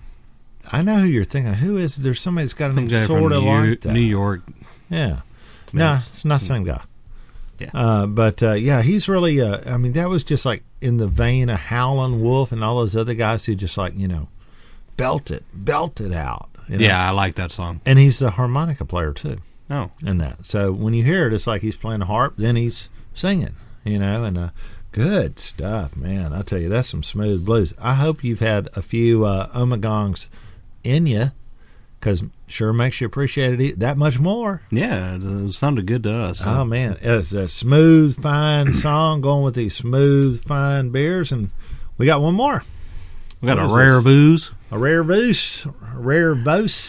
I know who you're thinking. Who is there? Somebody that's got a Some name guy sort from of New, like that. New York. Yeah. No, Yes. it's not the same guy. Yeah. Uh, but uh, yeah, he's really. Uh, I mean, that was just like in the vein of Howlin' Wolf and all those other guys who just like you know, belt it, belt it out. You know? Yeah, I like that song. And he's the harmonica player too. Oh, In that, so when you hear it, it's like he's playing a harp, then he's singing. You know, and uh, good stuff, man. I tell you, that's some smooth blues. I hope you've had a few uh, Omegongs in you, because sure makes you appreciate it that much more. yeah, it sounded good to us. Oh man, it's a smooth, fine song going with these smooth, fine beers, and we got one more. we got what a is rare this? booze, A rare booze, a rare booze.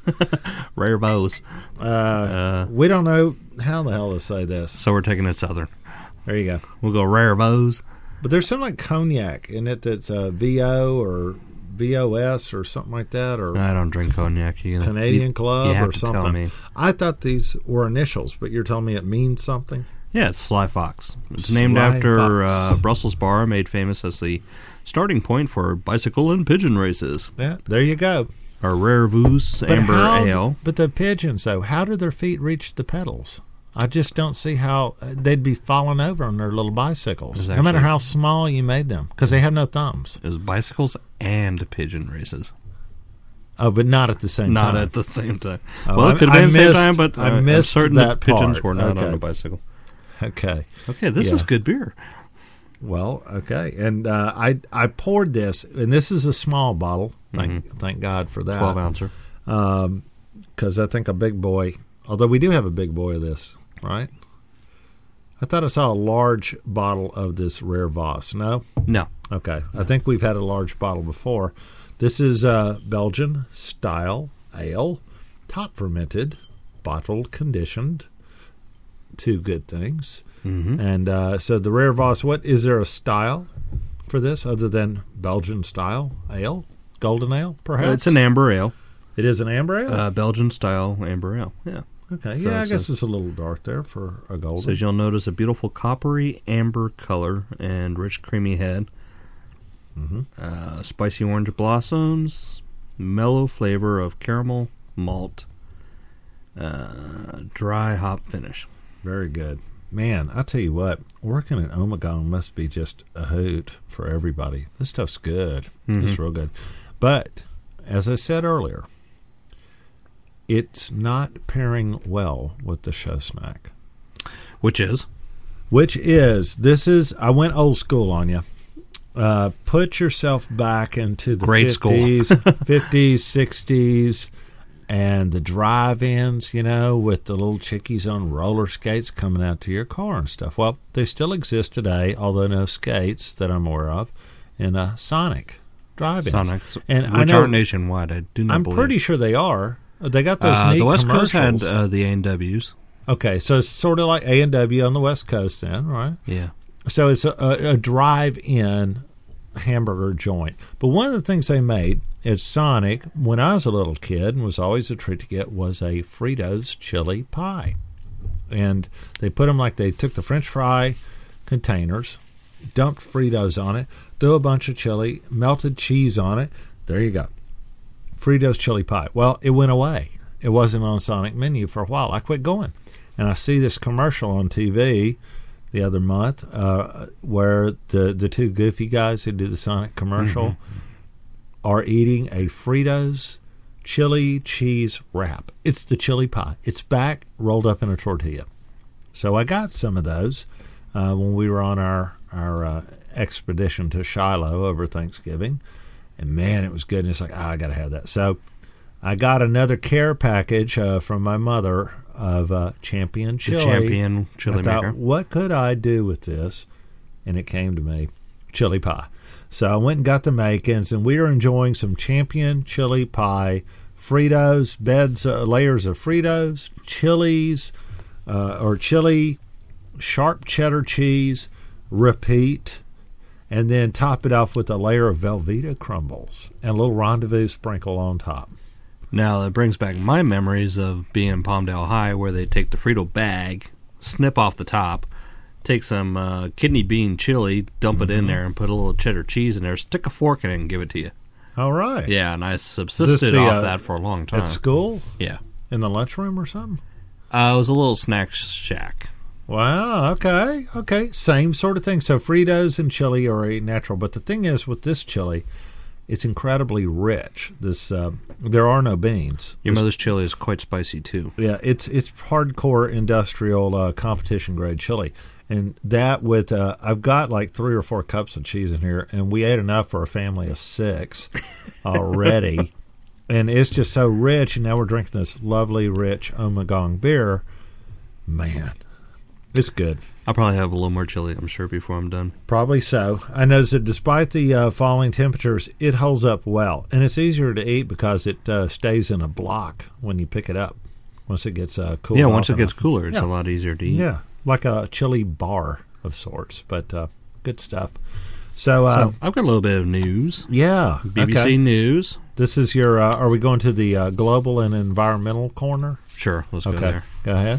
rare booze. Uh, Uh, we don't know how the hell to say this. so we're taking it southern. There you go. We'll go rare booze. But there's something like cognac in it that's uh, V O or V O S or something like that, or I don't drink cognac. You know, Canadian you, Club you have or to something. Tell me. I thought these were initials, but you're telling me it means something? Yeah, it's Sly Fox. It's named Sly after Fox. uh, Brussels Bar, made famous as the starting point for bicycle and pigeon races. Yeah, there you go. Our rare booze amber how, ale. But the pigeons, though, how do their feet reach the pedals? I just don't see how uh, they'd be falling over on their little bicycles, It's no matter actually- how small you made them, because they have no thumbs. Is bicycles and pigeon races. Oh, but not at the same Not time. at the same time. Oh, well, I- it could have been I at the same missed- time, but I uh, I'm missed certain that that pigeons part. were not Okay. on a bicycle. Okay. Okay, this Yeah. is good beer. Well, okay, and uh, I I poured this, and this is a small bottle. Thank thank God for that. twelve ouncer. Because I think a big boy. Although we do have a big boy of this, right? I thought I saw a large bottle of this Rare Voss. No. No. Okay. I think we've had a large bottle before. This is uh, Belgian style ale, top fermented, bottled, conditioned, two good things. Mm-hmm. And uh, so the Rare Voss, what is there a style for this other than Belgian style ale, golden ale, perhaps? Uh, it's an amber ale. It is an amber ale. Uh, Belgian style amber ale. Yeah. Okay, So yeah, I it's guess a- it's a little dark there for a golden. So as you'll notice, a beautiful coppery amber color and rich creamy head. Mm-hmm. Uh, spicy orange blossoms, mellow flavor of caramel, malt, uh, dry hop finish. Very good. Man, I'll tell you what, working at Ommegang must be just a hoot for everybody. This stuff's good. Mhm. It's real good. But, as I said earlier, it's not pairing well with the show snack. Which is? Which is, this is, I went old school on you. Uh, put yourself back into the Grade school. fifties, fifties, sixties, and the drive-ins, you know, with the little chickies on roller skates coming out to your car and stuff. Well, they still exist today, although no skates that I'm aware of, in uh, Sonic drive-ins. Sonic, And which I know, aren't nationwide. I do not I'm believe. pretty sure they are. They got those uh, neat the West Coast commercials. had uh, the A and W's. Okay, so it's sort of like A and W on the West Coast then, right? Yeah. So it's a, a, a drive-in hamburger joint. But one of the things they made at Sonic, when I was a little kid, and was always a treat to get, was a Fritos chili pie. And they put them like they took the French fry containers, dumped Fritos on it, threw a bunch of chili, melted cheese on it. There you go. Fritos chili pie. Well, it went away. It wasn't on Sonic menu for a while. I quit going. And I see this commercial on T V the other month uh, where the, the two goofy guys who do the Sonic commercial Mm-hmm. are eating a Fritos chili cheese wrap. It's the chili pie. It's back rolled up in a tortilla. So I got some of those uh, when we were on our, our uh, expedition to Shiloh over Thanksgiving. And, man, it was good. And it's like, oh, I got to have that. So I got another care package uh, from my mother of uh, Champion Chili. The Champion chili I thought, maker. what could I do with this? And it came to me, chili pie. So I went and got the makings, and we are enjoying some Champion chili pie, Fritos, beds, uh, layers of Fritos, chilies, uh, or chili, sharp cheddar cheese, repeat, and then top it off with a layer of Velveeta crumbles and a little Rendezvous sprinkle on top. Now, that brings back my memories of being in Palmdale High, where they take the Frito bag, snip off the top, take some uh, kidney bean chili, dump it in there, and put a little cheddar cheese in there, stick a fork in it, and give it to you. All right. Yeah, and I subsisted the, off uh, that for a long time. At school? Yeah. In the lunchroom or something? Uh, it was a little snack shack. Wow, okay, okay. Same sort of thing. So Fritos and chili are a natural. But the thing is, with this chili, it's incredibly rich. This uh, there are no beans. Your This- mother's chili is quite spicy, too. Yeah, it's it's hardcore industrial uh, competition grade chili. And that with, uh, I've got like three or four cups of cheese in here, and we ate enough for a family of six already. And it's just so rich, and now we're drinking this lovely, rich Ommegang beer. Man, it's good. I'll probably have a little more chili, I'm sure, before I'm done. Probably so. I noticed that despite the uh, falling temperatures, it holds up well. And it's easier to eat because it uh, stays in a block when you pick it up. Once it gets uh, cooled Yeah, off once it gets enough. cooler, it's Yeah. a lot easier to eat. Yeah, like a chili bar of sorts, but uh, good stuff. So, uh, So, I've got a little bit of news. yeah, B B C okay. News. This is your. Uh, are we going to the uh, global and environmental corner? Sure, let's Okay, go there. go ahead.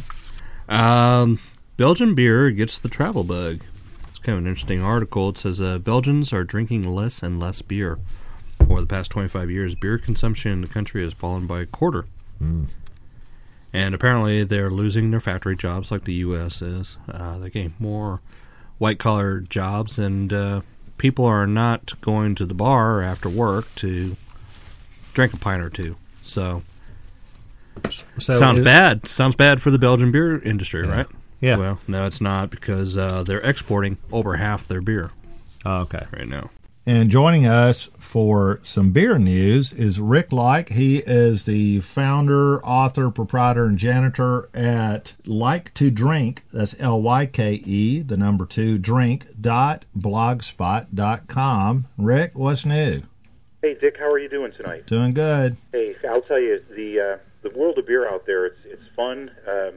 Um, Belgian beer gets the travel bug. It's kind of an interesting article. It says uh, Belgians are drinking less and less beer. Over the past twenty-five years, beer consumption in the country has fallen by a quarter. Mm. And apparently they're losing their factory jobs like the U S is. Uh, they gain more white-collar jobs, and uh, people are not going to the bar after work to drink a pint or two. So, So sounds is- bad. Sounds bad for the Belgian beer industry, Yeah. right? Yeah. Well, no, it's not, because uh, they're exporting over half their beer Oh, okay. right now. And joining us for some beer news is Rick Like. He is the founder, author, proprietor, and janitor at Like to Drink. That's L Y K E, the number two, drink dot blogspot dot com. Rick, what's new? Hey, Dick, how are you doing tonight? Doing good. Hey, I'll tell you, the uh, the world of beer out there, it's it's fun. Um,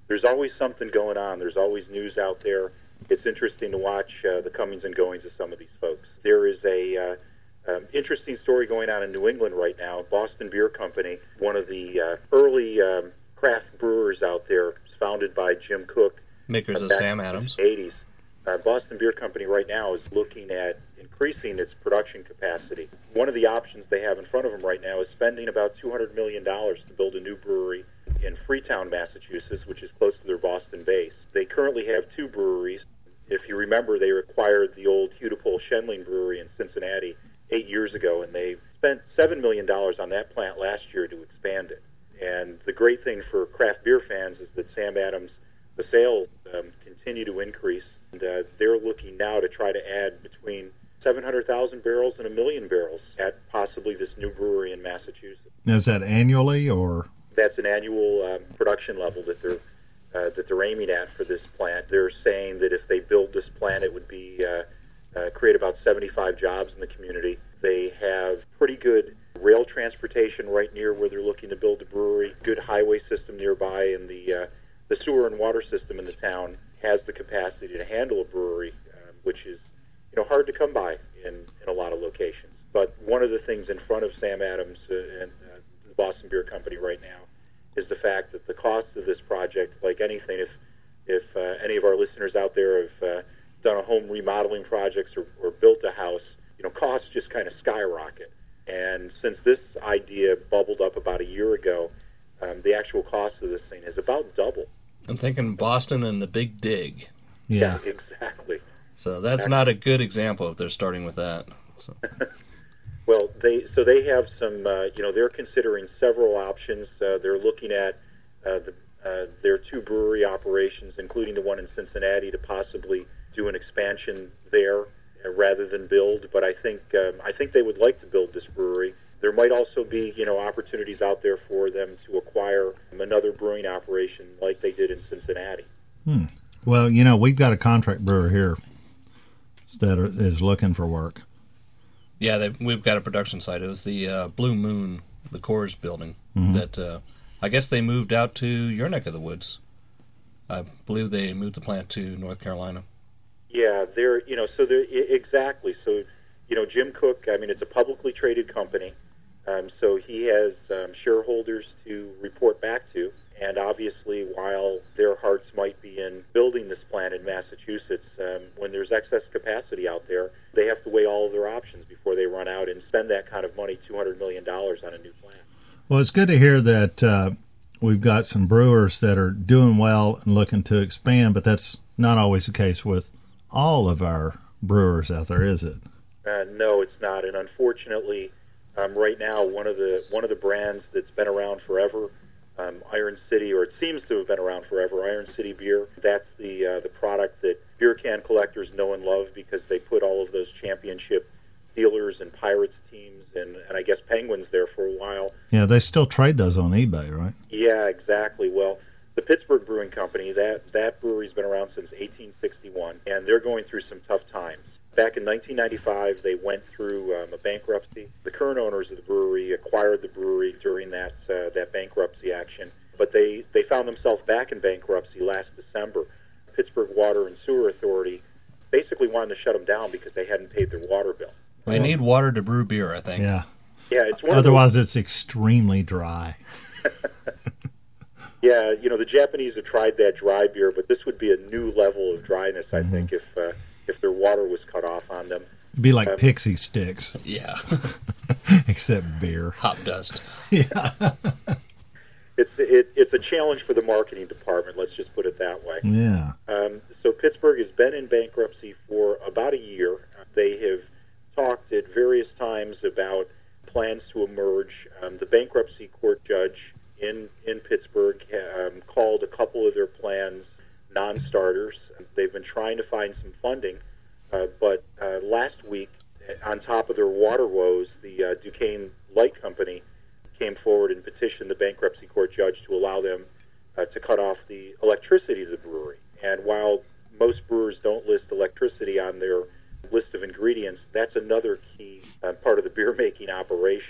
there's always something going on. There's always news out there. It's interesting to watch uh, the comings and goings of some of these folks. There is a uh, um, interesting story going on in New England right now. Boston Beer Company, one of the uh, early um, craft brewers out there, founded by Jim Cook. Makers uh, of back Sam in Adams. the eighties. Uh, Boston Beer Company right now is looking at increasing its production capacity. One of the options they have in front of them right now is spending about two hundred million dollars to build a new brewery in Freetown, Massachusetts, which is close to their Boston base. They currently have two breweries. If you remember, they acquired the old Hudipole Schendling Brewery in Cincinnati eight years ago, and they spent seven million dollars on that plant last year to expand it. And the great thing for craft beer fans is that Sam Adams, the sales um, continue to increase, and uh, they're looking now to try to add between seven hundred thousand barrels and a million barrels at possibly this new brewery in Massachusetts. Now, is that annually or? That's an annual um, production level that they're uh, that they're aiming at for this plant. They're saying that if they build this plant, it would be uh, uh, create about seventy-five jobs in the community. They have pretty good rail transportation right near where they're looking to build the brewery. Good highway system nearby, and the uh, the sewer and water system in the town has the capacity to handle a brewery, uh, which is you know hard to come by in, in a lot of locations. But one of the things in front of Sam Adams uh, and uh, the Boston Beer Company right now is the fact that the cost of this project, like anything, if if uh, any of our listeners out there have uh, done a home remodeling projects or, or built a house, you know, costs just kind of skyrocket. And since this idea bubbled up about a year ago, um, the actual cost of this thing has about doubled. I'm thinking Boston and the Big Dig. Yeah. Yeah, exactly. So that's not a good example if they're starting with that. So. Well, they so they have some, uh, you know, they're considering several options. Uh, they're looking at uh, the, uh, their two brewery operations, including the one in Cincinnati, to possibly do an expansion there uh, rather than build. But I think um, I think they would like to build this brewery. There might also be, you know, opportunities out there for them to acquire another brewing operation like they did in Cincinnati. Hmm. Well, you know, we've got a contract brewer here that are, is looking for work. Yeah, they, we've got a production site. It was the uh, Blue Moon, the Coors building, mm-hmm. that uh, I guess they moved out to your neck of the woods. I believe they moved the plant to North Carolina. Yeah, they're, you know, so they're, exactly. So, you know, Jim Cook, I mean, it's a publicly traded company, um, so he has um, shareholders to report back to. And obviously, while their hearts might be in building this plant in Massachusetts, um, when there's excess capacity out there, they have to weigh all of their options before they run out and spend that kind of money, two hundred million dollars, on a new plant. Well, it's good to hear that uh, we've got some brewers that are doing well and looking to expand, but that's not always the case with all of our brewers out there, is it? Uh, no, it's not. And unfortunately, um, right now, one of the one of the brands that's been around forever, Um, Iron City, or it seems to have been around forever, Iron City Beer. That's the uh, the product that beer can collectors know and love because they put all of those championship Steelers and Pirates teams and, and I guess Penguins there for a while. Yeah, they still trade those on eBay, right? Yeah, exactly. Well, the Pittsburgh Brewing Company, that, that brewery's been around since eighteen sixty-one, and they're going through some tough times. Back in nineteen ninety-five, they went through um, a bankruptcy. The current owners of the brewery acquired the brewery during that uh, that bankruptcy action, but they, they found themselves back in bankruptcy last December. Pittsburgh Water and Sewer Authority basically wanted to shut them down because they hadn't paid their water bill. They need water to brew beer, I think. Yeah. Yeah, it's one Otherwise, of it's extremely dry. those, yeah, you know, the Japanese have tried that dry beer, but this would be a new level of dryness, I mm-hmm. think, if uh, if their water was cut off on them. It'd be like um, pixie sticks. Yeah. Except beer. Hop dust. Yeah. It's it, it's a challenge for the marketing department, let's just put it that way. Yeah. Um, so Pittsburgh has been in bankruptcy for about a year. They have talked at various times about plans to emerge. Um, the bankruptcy court judge in, in Pittsburgh um, called a couple of their plans non-starters. They've been trying to find some funding, uh, but uh, last week, on top of their water woes, the uh, Duquesne Light Company came forward and petitioned the bankruptcy court judge to allow them uh, to cut off the electricity to the brewery. And while most brewers don't list electricity on their list of ingredients, that's another key uh, part of the beer-making operation.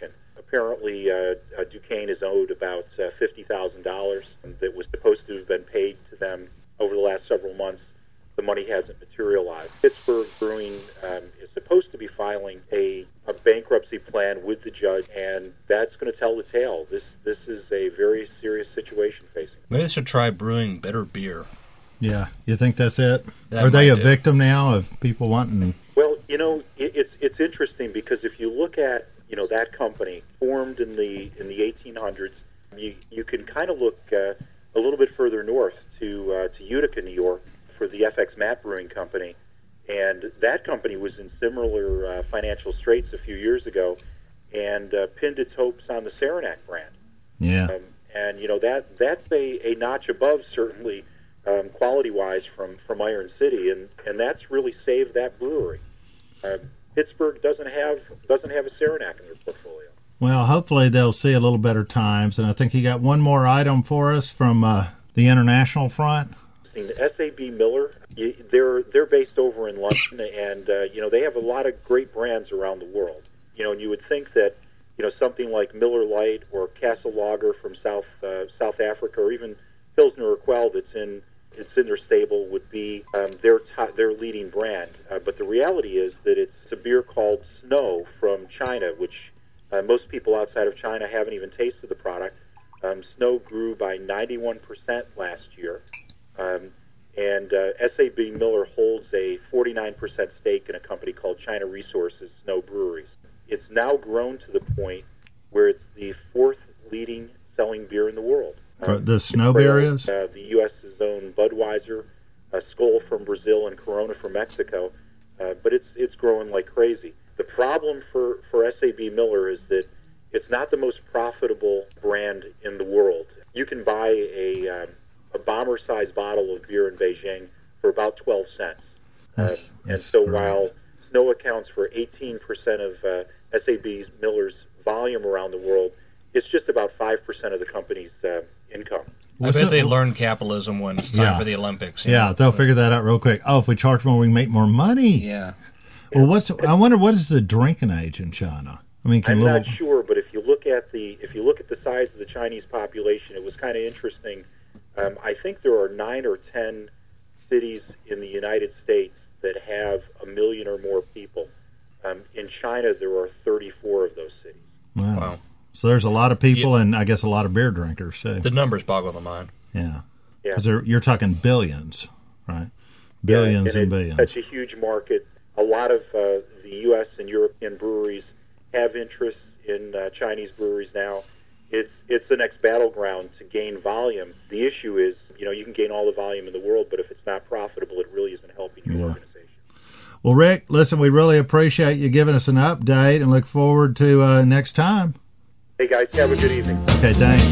apparently, uh, uh, Duquesne is owed about uh, fifty thousand dollars that was supposed to have been paid to them over the last several months. The money hasn't materialized. Pittsburgh Brewing um, is supposed to be filing a, a bankruptcy plan with the judge, and that's going to tell the tale. This this is a very serious situation facing. Maybe they should try brewing better beer. Yeah, you think that's it? That Are they a might do. victim now of people wanting? Well, you know, it, it's it's interesting because if you look at you know that company formed in the in the eighteen hundreds, you you can kind of look uh, a little bit further north to uh, to Utica, New York, for the F X Matt Brewing Company, and that company was in similar uh, financial straits a few years ago, and uh, pinned its hopes on the Saranac brand. Yeah. Um, and you know that that's a, a notch above certainly um, quality-wise from, from Iron City, and, and that's really saved that brewery. Uh, Pittsburgh doesn't have doesn't have a Saranac in their portfolio. Well, hopefully they'll see a little better times, and I think you got one more item for us from uh, the international front. S A B Miller, you, they're they're based over in London, and uh, you know they have a lot of great brands around the world. You know, and you would think that you know something like Miller Lite or Castle Lager from South uh, South Africa, or even Pilsner Urquell that's in it's in their stable would be um, their top, their leading brand. Uh, but the reality is that it's a beer called Snow from China, which uh, most people outside of China haven't even tasted the product. Um, Snow grew by ninety-one percent last year. Um, and uh, S A B Miller holds a forty-nine percent stake in a company called China Resources Snow Breweries. It's now grown to the point where it's the fourth leading selling beer in the world. For Um, the Snow it beer trails, is? Uh, the U S's own Budweiser, uh, Skol from Brazil, and Corona from Mexico. Uh, but it's it's growing like crazy. The problem for, for S A B Miller is that it's not the most profitable brand in the world. You can buy a... Um, a bomber-sized bottle of beer in Beijing for about twelve cents. That's, Uh, and that's so great. while Snow accounts for eighteen percent of uh, S A B Miller's volume around the world, it's just about five percent of the company's uh, income. I What's bet it- they learn capitalism when it's time Yeah. for the Olympics. you Yeah, know? they'll figure that out real quick. Oh, if we charge more, we can make more money. Yeah. Well, what's I wonder what is the drinking age in China? I mean, can I'm little not sure, but if you look at the if you look at the size of the Chinese population, it was kind of interesting. Um, I think there are nine or ten cities in the United States that have a million or more people. Um, in China, there are thirty-four of those cities. wow. Wow. So there's a lot of people, and I guess a lot of beer drinkers too. The numbers boggle the mind. Yeah, Yeah. because you're talking billions, right? Billions yeah, and, and billions. it's such a huge market. A lot of uh, the U S and European breweries have interest in uh, Chinese breweries now. It's it's the next battleground to gain volume. The issue is, you know, you can gain all the volume in the world, but if it's not profitable, it really isn't helping your Yeah. organization. Well, Rick, listen, we really appreciate you giving us an update, and look forward to uh, next time. Hey guys, have a good evening. Okay, thanks.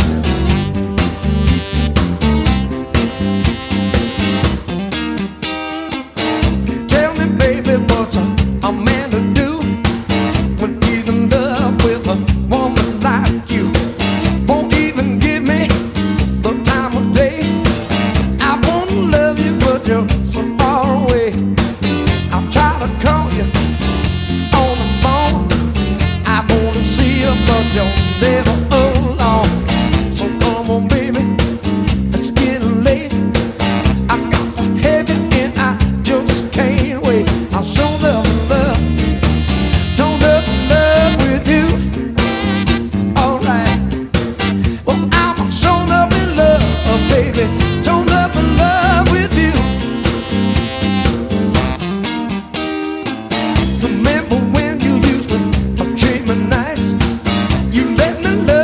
Tell me, baby, what's a, a man to do when he's in love with a woman like you? Won't even give me the time of day. I wanna love you, but you're so far away. I'll try to call you on the phone. I wanna see you, but you're never alone. So come on, baby, it's getting late. I got to have you and I just can't wait. I'll show love and love, don't love and love with you. Alright, well I'm show love and love, baby, show love and love with you. Remember when you used to treat me nice? You let me love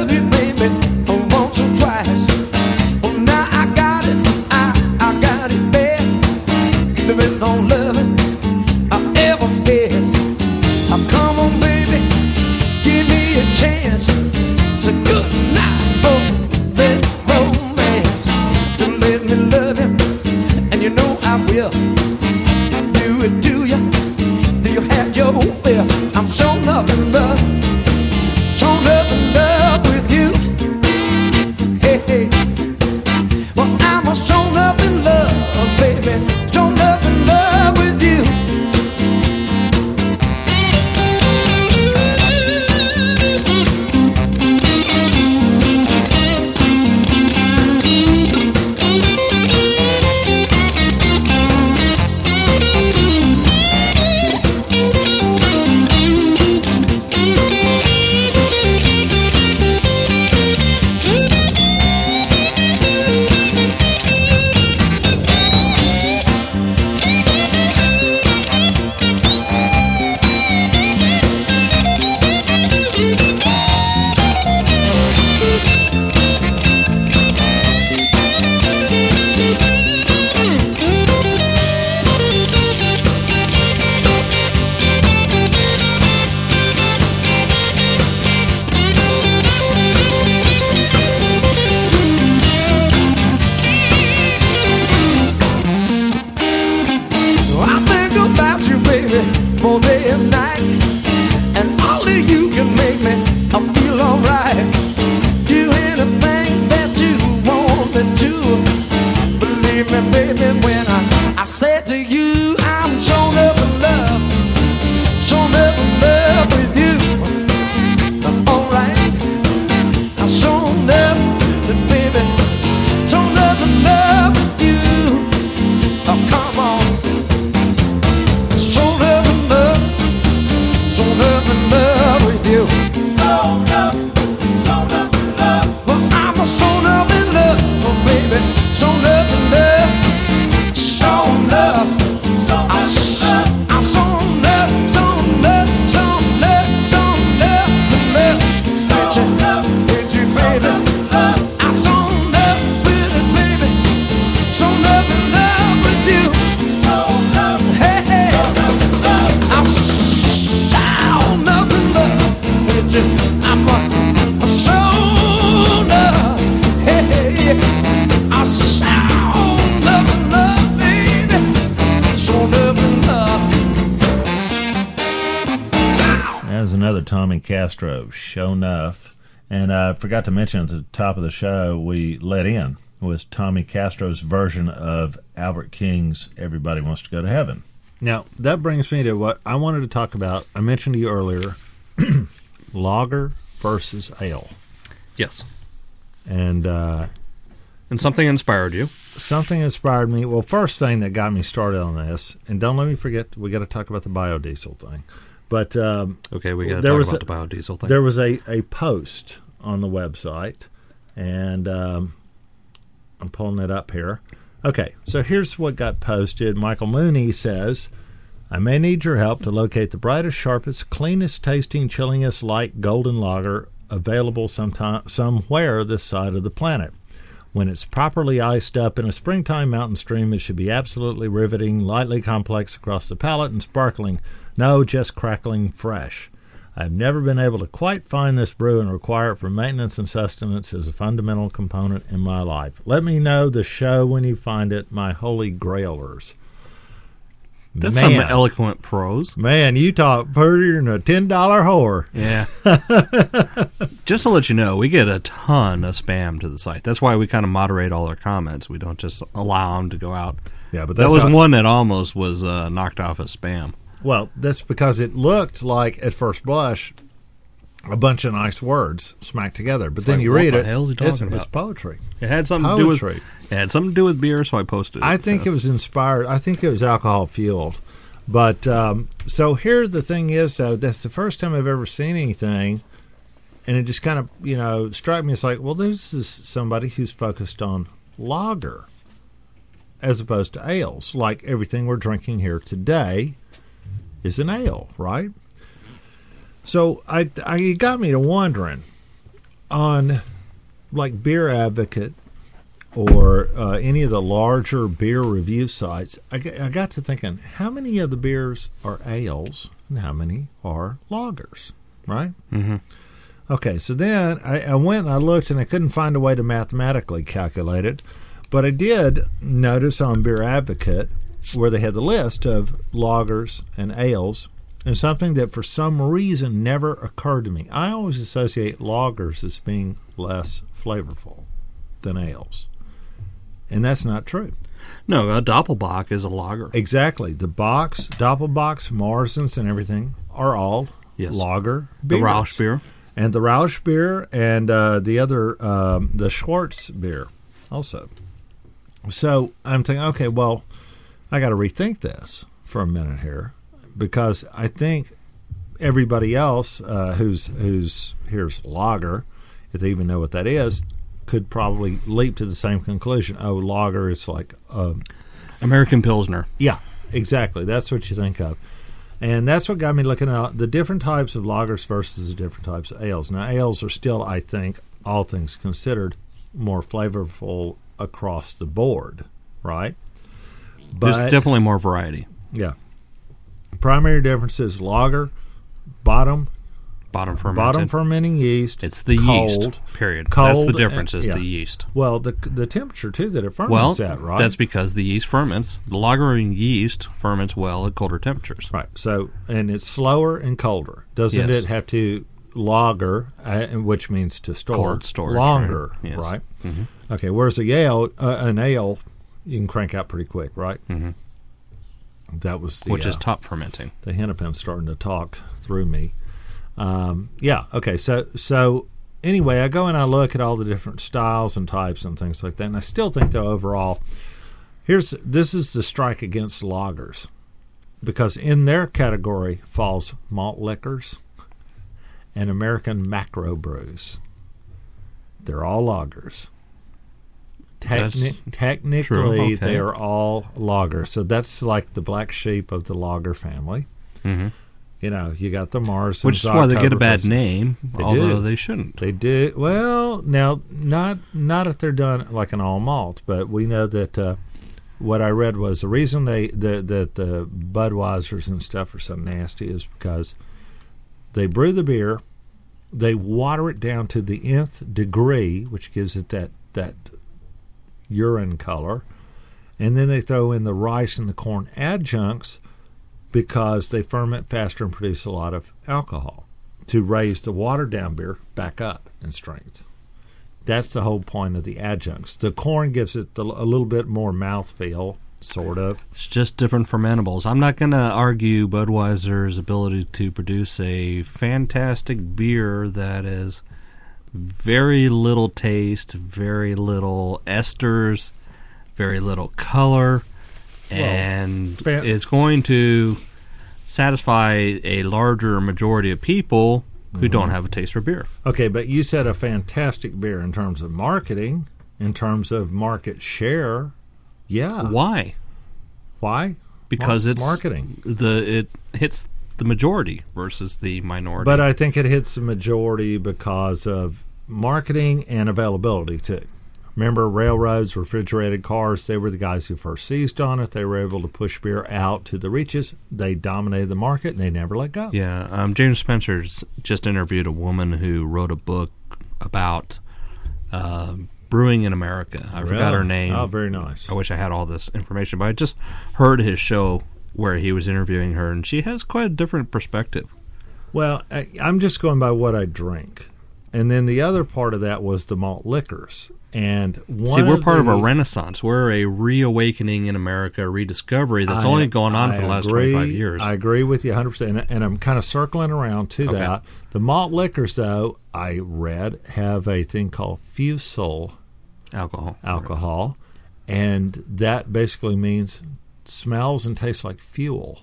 Tommy Castro, show enough. And I forgot to mention at the top of the show, we let in was Tommy Castro's version of Albert King's Everybody Wants to Go to Heaven. Now, that brings me to what I wanted to talk about. I mentioned to you earlier, lager versus ale. Yes. And uh, And something inspired you. something inspired me. Well, first thing that got me started on this, and don't let me forget, we got to talk about the biodiesel thing. But um, Okay, we got to there talk was about a- the biodiesel thing. there was a, a post on the website, and um, I'm pulling it up here. Okay, so here's what got posted. Michael Mooney says, I may need your help to locate the brightest, sharpest, cleanest tasting, chillingest light golden lager available sometime, somewhere this side of the planet. When it's properly iced up in a springtime mountain stream, it should be absolutely riveting, lightly complex across the palate, and sparkling. No, just crackling fresh. I've never been able to quite find this brew and require it for maintenance and sustenance as a fundamental component in my life. Let me know the show when you find it, my holy grailers. That's Man. some eloquent prose. Man, you talk prettier than a ten dollar whore. Yeah. Just to let you know, we get a ton of spam to the site. That's why we kind of moderate all our comments. We don't just allow them to go out. Yeah, but That that's was how- one that almost was uh, knocked off as spam. Well, that's because it looked like, at first blush, a bunch of nice words smacked together. But It's then like, you what read the it, hell is he talking it's, it's about? poetry. It had something to do with Poetry. it had something to do with beer, so I posted it. I think it was inspired. I think it was alcohol fueled. But um, so here the thing is, though, that's the first time I've ever seen anything, and it just kind of, you know, struck me. It's like, well, this is somebody who's focused on lager as opposed to ales. Like everything we're drinking here today is an ale, right? So I, I it got me to wondering on like Beer Advocate or uh, any of the larger beer review sites, I, g- I got to thinking, how many of the beers are ales and how many are lagers, right? Mm-hmm. Okay, so then I, I went and I looked and I couldn't find a way to mathematically calculate it, but I did notice on Beer Advocate where they had the list of lagers and ales, and something that for some reason never occurred to me. I always associate lagers as being less flavorful than ales. And that's not true. No, a Doppelbock is a lager. Exactly. The Box, Doppelbocks, Marsens, and everything are all Yes. lager The beers. Rausch beer. And the Rausch beer and uh, the other, um, the Schwartz beer also. So I'm thinking, okay, well, I got to rethink this for a minute here because I think everybody else uh, who's who's here's lager, if they even know what that is, could probably leap to the same conclusion. Oh, lager is like, um, American Pilsner. yeah, exactly. That's what you think of. And that's what got me looking at the different types of lagers versus the different types of ales. Now, ales are still, I think, all things considered, more flavorful across the board, right? There's definitely more variety. Yeah. Primary difference is lager, bottom, Bottom fermented. bottom fermenting yeast. It's the cold, yeast, period. Cold, That's the difference, is yeah. the yeast. Well, the the temperature, too, that it Well, ferments at, right? that's because the yeast ferments. The lagering yeast ferments well at colder temperatures. Right. So, and it's slower and colder. Doesn't Yes. it have to lager, uh, which means to store Cold storage, longer, right. Yes. right? Mhm. Okay. Whereas a ale, uh, an ale, you can crank out pretty quick, right? Mhm. That was the, Which is uh, top fermenting. the hennepin starting to talk through me. Um, yeah. Okay. So, so anyway, I go and I look at all the different styles and types and things like that, and I still think, though, overall, here's this is the strike against lagers, because in their category falls malt liquors and American macro brews. They're all lagers. Techni- That's technically, true, okay. they are all lagers. So that's like the black sheep of the lager family. Mm-hmm. You know, you got the Mars, Which is why they get a bad name, They although do. they shouldn't. They do well now. Not not if they're done like an all malt, but we know that uh, what I read was the reason they the, that the Budweisers and stuff are so nasty is because they brew the beer, they water it down to the nth degree, which gives it that that urine color, and then they throw in the rice and the corn adjuncts because they ferment faster and produce a lot of alcohol. to raise the watered-down beer back up in strength. That's the whole point of the adjuncts. The corn gives it the, a little bit more mouthfeel, sort of. It's just different fermentables. I'm not going to argue Budweiser's ability to produce a fantastic beer that is very little taste, very little esters, very little color, and fan- is going to satisfy a larger majority of people who Mm-hmm. don't have a taste for beer. Okay, but you said a fantastic beer in terms of marketing, in terms of market share. Yeah. Why? Why? Because Mar- it's marketing. The it hits the majority versus the minority. But I think it hits the majority because of marketing and availability, too. Remember, railroads, refrigerated cars, they were the guys who first seized on it. They were able to push beer out to the reaches. They dominated the market, and they never let go. Yeah, um, James Spencer just interviewed a woman who wrote a book about uh, brewing in America. I forgot her name. Oh, very nice. I wish I had all this information, but I just heard his show where he was interviewing her, and she has quite a different perspective. Well, I, I'm just going by what I drink. And then the other part of that was the malt liquors. And one See, we're of part the, of a renaissance. We're a reawakening in America, a rediscovery that's I- only gone on I for the last agree, twenty-five years. I agree with you one hundred percent. And, and I'm kind of circling around to Okay. that. The malt liquors, though, I read, have a thing called fusel Alcohol. alcohol. And that basically means smells and tastes like fuel.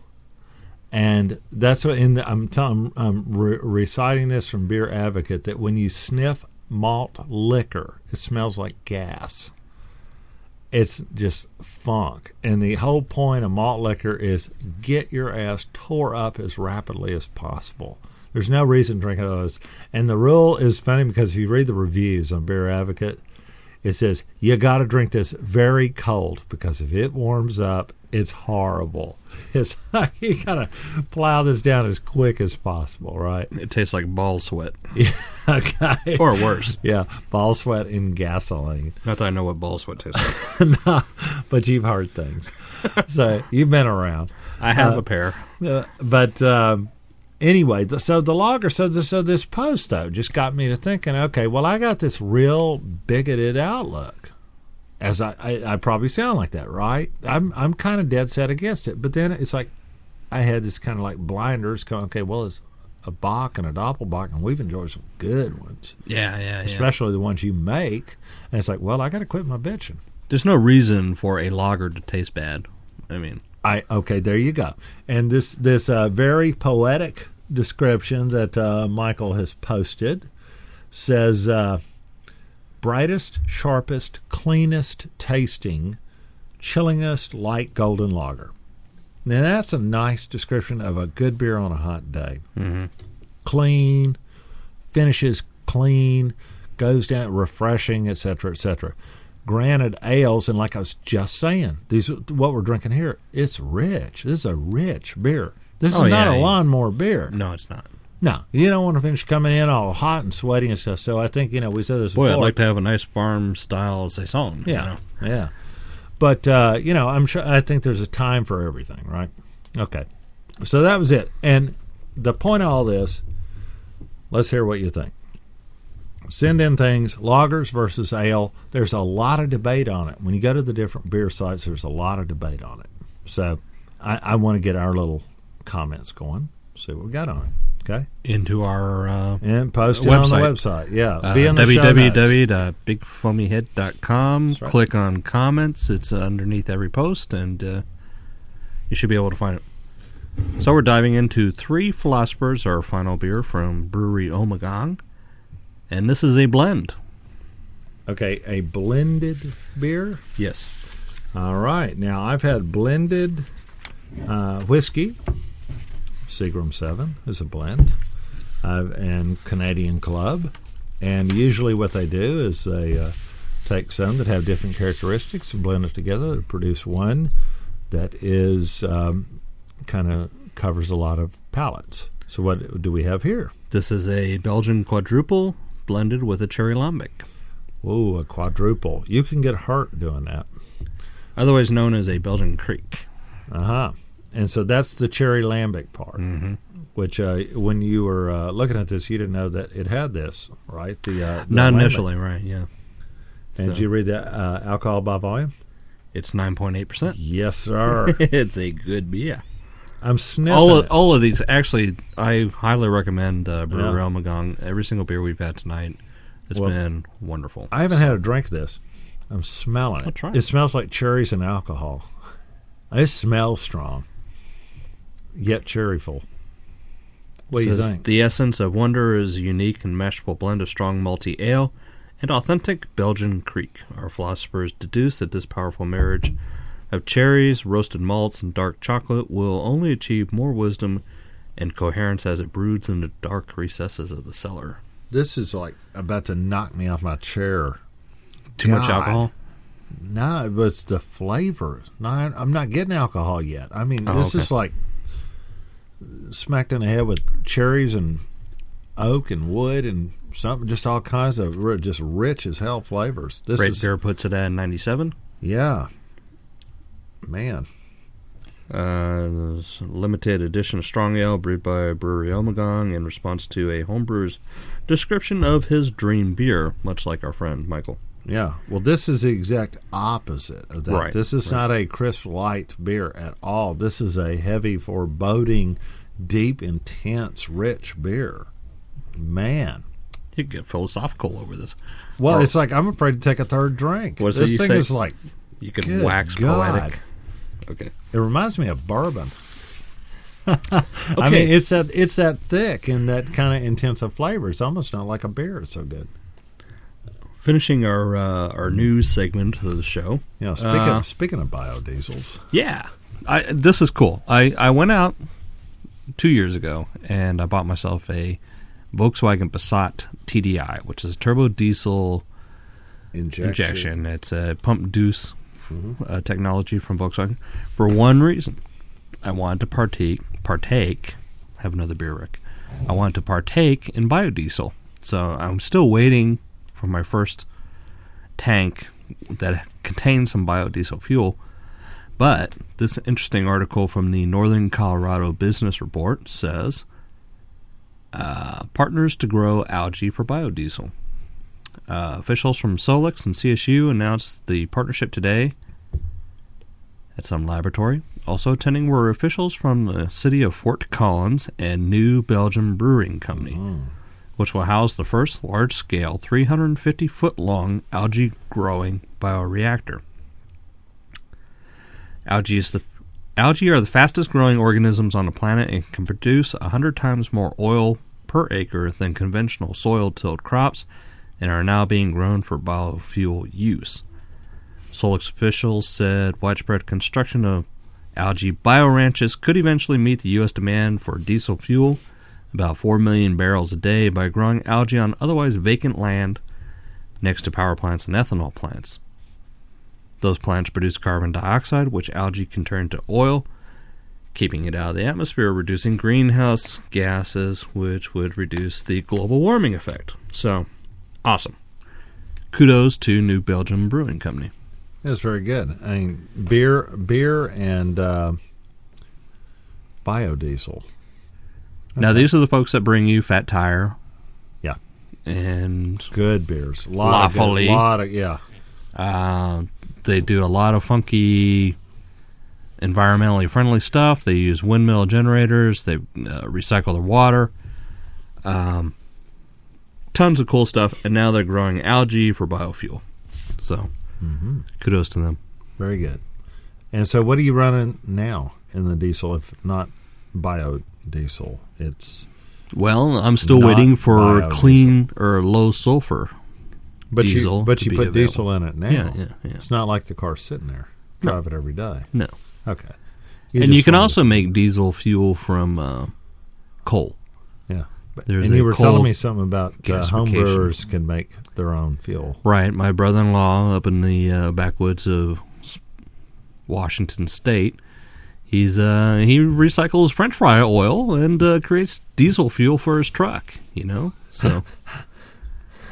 And that's what in the, I'm telling I'm re- reciting this from Beer Advocate, that when you sniff malt liquor, it smells like gas. It's just funk. And the whole point of malt liquor is get your ass tore up as rapidly as possible. There's no reason to drink those. And the rule is funny because if you read the reviews on Beer Advocate, it says you got to drink this very cold because if it warms up, it's horrible. It's like you got to plow this down as quick as possible, right? It tastes like ball sweat. Yeah, okay. Or worse. Yeah, ball sweat and gasoline. Not that I know what ball sweat tastes like. No, but you've heard things. So you've been around. I have Uh, a pair. Uh, but um, anyway, th- so the lager, so this, so this post, though, just got me to thinking, okay, well, I got this real bigoted outlook. As I, I, I probably sound like that, right? I'm I'm kind of dead set against it. But then it's like I had this kind of like blinders going, okay, well, it's a Bock and a Doppelbock, and we've enjoyed some good ones, Yeah, yeah, yeah. especially the ones you make. And it's like, well, I got to quit my bitching. There's no reason for a lager to taste bad. I mean, I okay, there you go. And this this uh, very poetic description that uh, Michael has posted says, uh, brightest, sharpest, cleanest tasting, chillingest light golden lager. Now that's a nice description of a good beer on a hot day. mm-hmm. Clean, finishes clean, goes down refreshing, et cetera, et cetera. Granted, ales, and like I was just saying, these what we're drinking here, it's rich. This is a rich beer. This Oh, is not yeah, a yeah. lawnmower beer. No, it's not. No, you don't want to finish coming in all hot and sweaty and stuff. So I think, you know, we said this Boy, before. I'd like to have a nice farm-style saison. Yeah, You know? yeah. But, uh, you know, I'm sure, I think there's a time for everything, right? Okay. So that was it. And the point of all this, let's hear what you think. Send in things, lagers versus ale. There's a lot of debate on it. When you go to the different beer sites, there's a lot of debate on it. So I, I want to get our little comments going, see what we got on it. Okay? Into our uh, And post it on the Website. website. Yeah. uh, Be in the show notes. w w w dot big foamy head dot com. That's right. Click on comments. It's uh, underneath every post, and uh, you should be able to find it. So we're diving into Three Philosophers, our final beer from Brewery Ommegang. And this is a blend. Okay, a blended beer. Yes. All right. Now, I've had blended uh, whiskey. Seagram seven is a blend. Uh, and Canadian Club. And usually what they do is they uh, take some that have different characteristics and blend it together to produce one that is um, kind of covers a lot of palates. So what do we have here? This is a Belgian quadruple blended with a cherry lambic, Ooh, a quadruple. You can get hurt doing that. otherwise known as a Belgian Creek. Uh-huh. And so that's the cherry lambic part, Mm-hmm. which uh, when you were uh, looking at this, you didn't know that it had this, right? The, uh, the Not lambic. initially, right? Yeah. And So, did you read the uh, alcohol by volume? it's nine point eight percent. Yes, sir. It's a good beer. I'm sniffing All of, it. all of these, actually, I highly recommend uh, Brewery Yeah. Ommegang. Every single beer we've had tonight has Well, been wonderful. I haven't had a drink of this. I'm smelling it. I'll try it. It smells like cherries and alcohol. It smells strong, yet cherryful. What do you Says, think? The essence of wonder is a unique and mashable blend of strong malty ale and authentic Belgian Creek. Our philosophers deduce that this powerful marriage of cherries, roasted malts, and dark chocolate will only achieve more wisdom and coherence as it broods in the dark recesses of the cellar. This is like about to knock me off my chair. Too much God. alcohol? No, but it's the flavor. No, I'm not getting alcohol yet. I mean, Oh, this okay. is like smacked in the head with cherries and oak and wood and something, just all kinds of ri- just rich as hell flavors. This Great is Beer puts it at ninety-seven. yeah, man. Uh, there's a limited edition strong ale brewed by Brewery Ommegang in response to a homebrewer's description of his dream beer, much like our friend Michael. Yeah. Well, this is the exact opposite of that. Right, This is right. not a crisp, light beer at all. This is a heavy, foreboding, deep, intense, rich beer. Man. You can get philosophical over this. Well, Or- it's like I'm afraid to take a third drink. What's it this you thing say? is like, You could Good wax God. poetic. Okay. it reminds me of bourbon. I mean, it's that it's that thick and that kind of intense of flavor. It's almost not like a beer. It's so good. Finishing our uh, our news segment of the show. You know, speaking Uh, speaking of biodiesels, Yeah, I, this is cool. I, I went out two years ago and I bought myself a Volkswagen Passat T D I, which is a turbo diesel injection. injection. It's a pump deuce uh, technology from Volkswagen for one reason. I wanted to partake, partake, have another beer, Rick. I wanted to partake in biodiesel. So I'm still waiting for my first tank that contains some biodiesel fuel. But this interesting article from the Northern Colorado Business Report says, uh, partners to grow algae for biodiesel. Uh, officials from Solix and C S U announced the partnership today at some laboratory. Also attending were officials from the city of Fort Collins and New Belgium Brewing Company, which will house the first large-scale three hundred fifty foot long algae-growing bioreactor. Algae is the algae are the fastest-growing organisms on the planet and can produce one hundred times more oil per acre than conventional soil-tilled crops, and are now being grown for biofuel use. Solix officials said widespread construction of algae bioranches could eventually meet the U S demand for diesel fuel, about four million barrels a day, by growing algae on otherwise vacant land next to power plants and ethanol plants. Those plants produce carbon dioxide, which algae can turn to oil, keeping it out of the atmosphere, reducing greenhouse gases, which would reduce the global warming effect. So, awesome. Kudos to New Belgium Brewing Company. That's very good. I mean, beer, beer, and uh, biodiesel. Now, these are the folks that bring you Fat Tire. Yeah. And Good beers. A lot of good, Lawfully. lot of yeah. uh, they do a lot of funky, environmentally friendly stuff. They use windmill generators. They uh, recycle their water. Um, tons of cool stuff. And now they're growing algae for biofuel. So, Mm-hmm. kudos to them. Very good. And so, what are you running now in the diesel? If not biodiesel, it's Well, I'm still Not waiting for biodiesel. clean or low sulfur but diesel. you but to you be put available. diesel in it now. Yeah, yeah, yeah. It's not like the car's sitting there. No. Drive it every day. No. Okay. and just you can wanted- also make diesel fuel from uh, coal. yeah. But- there's and a you were coal telling me something about uh, home gasification. brewers can make their own fuel. Right. My brother-in-law up in the uh, backwoods of Washington State, he's uh, he recycles French fry oil and uh, creates diesel fuel for his truck. You know, so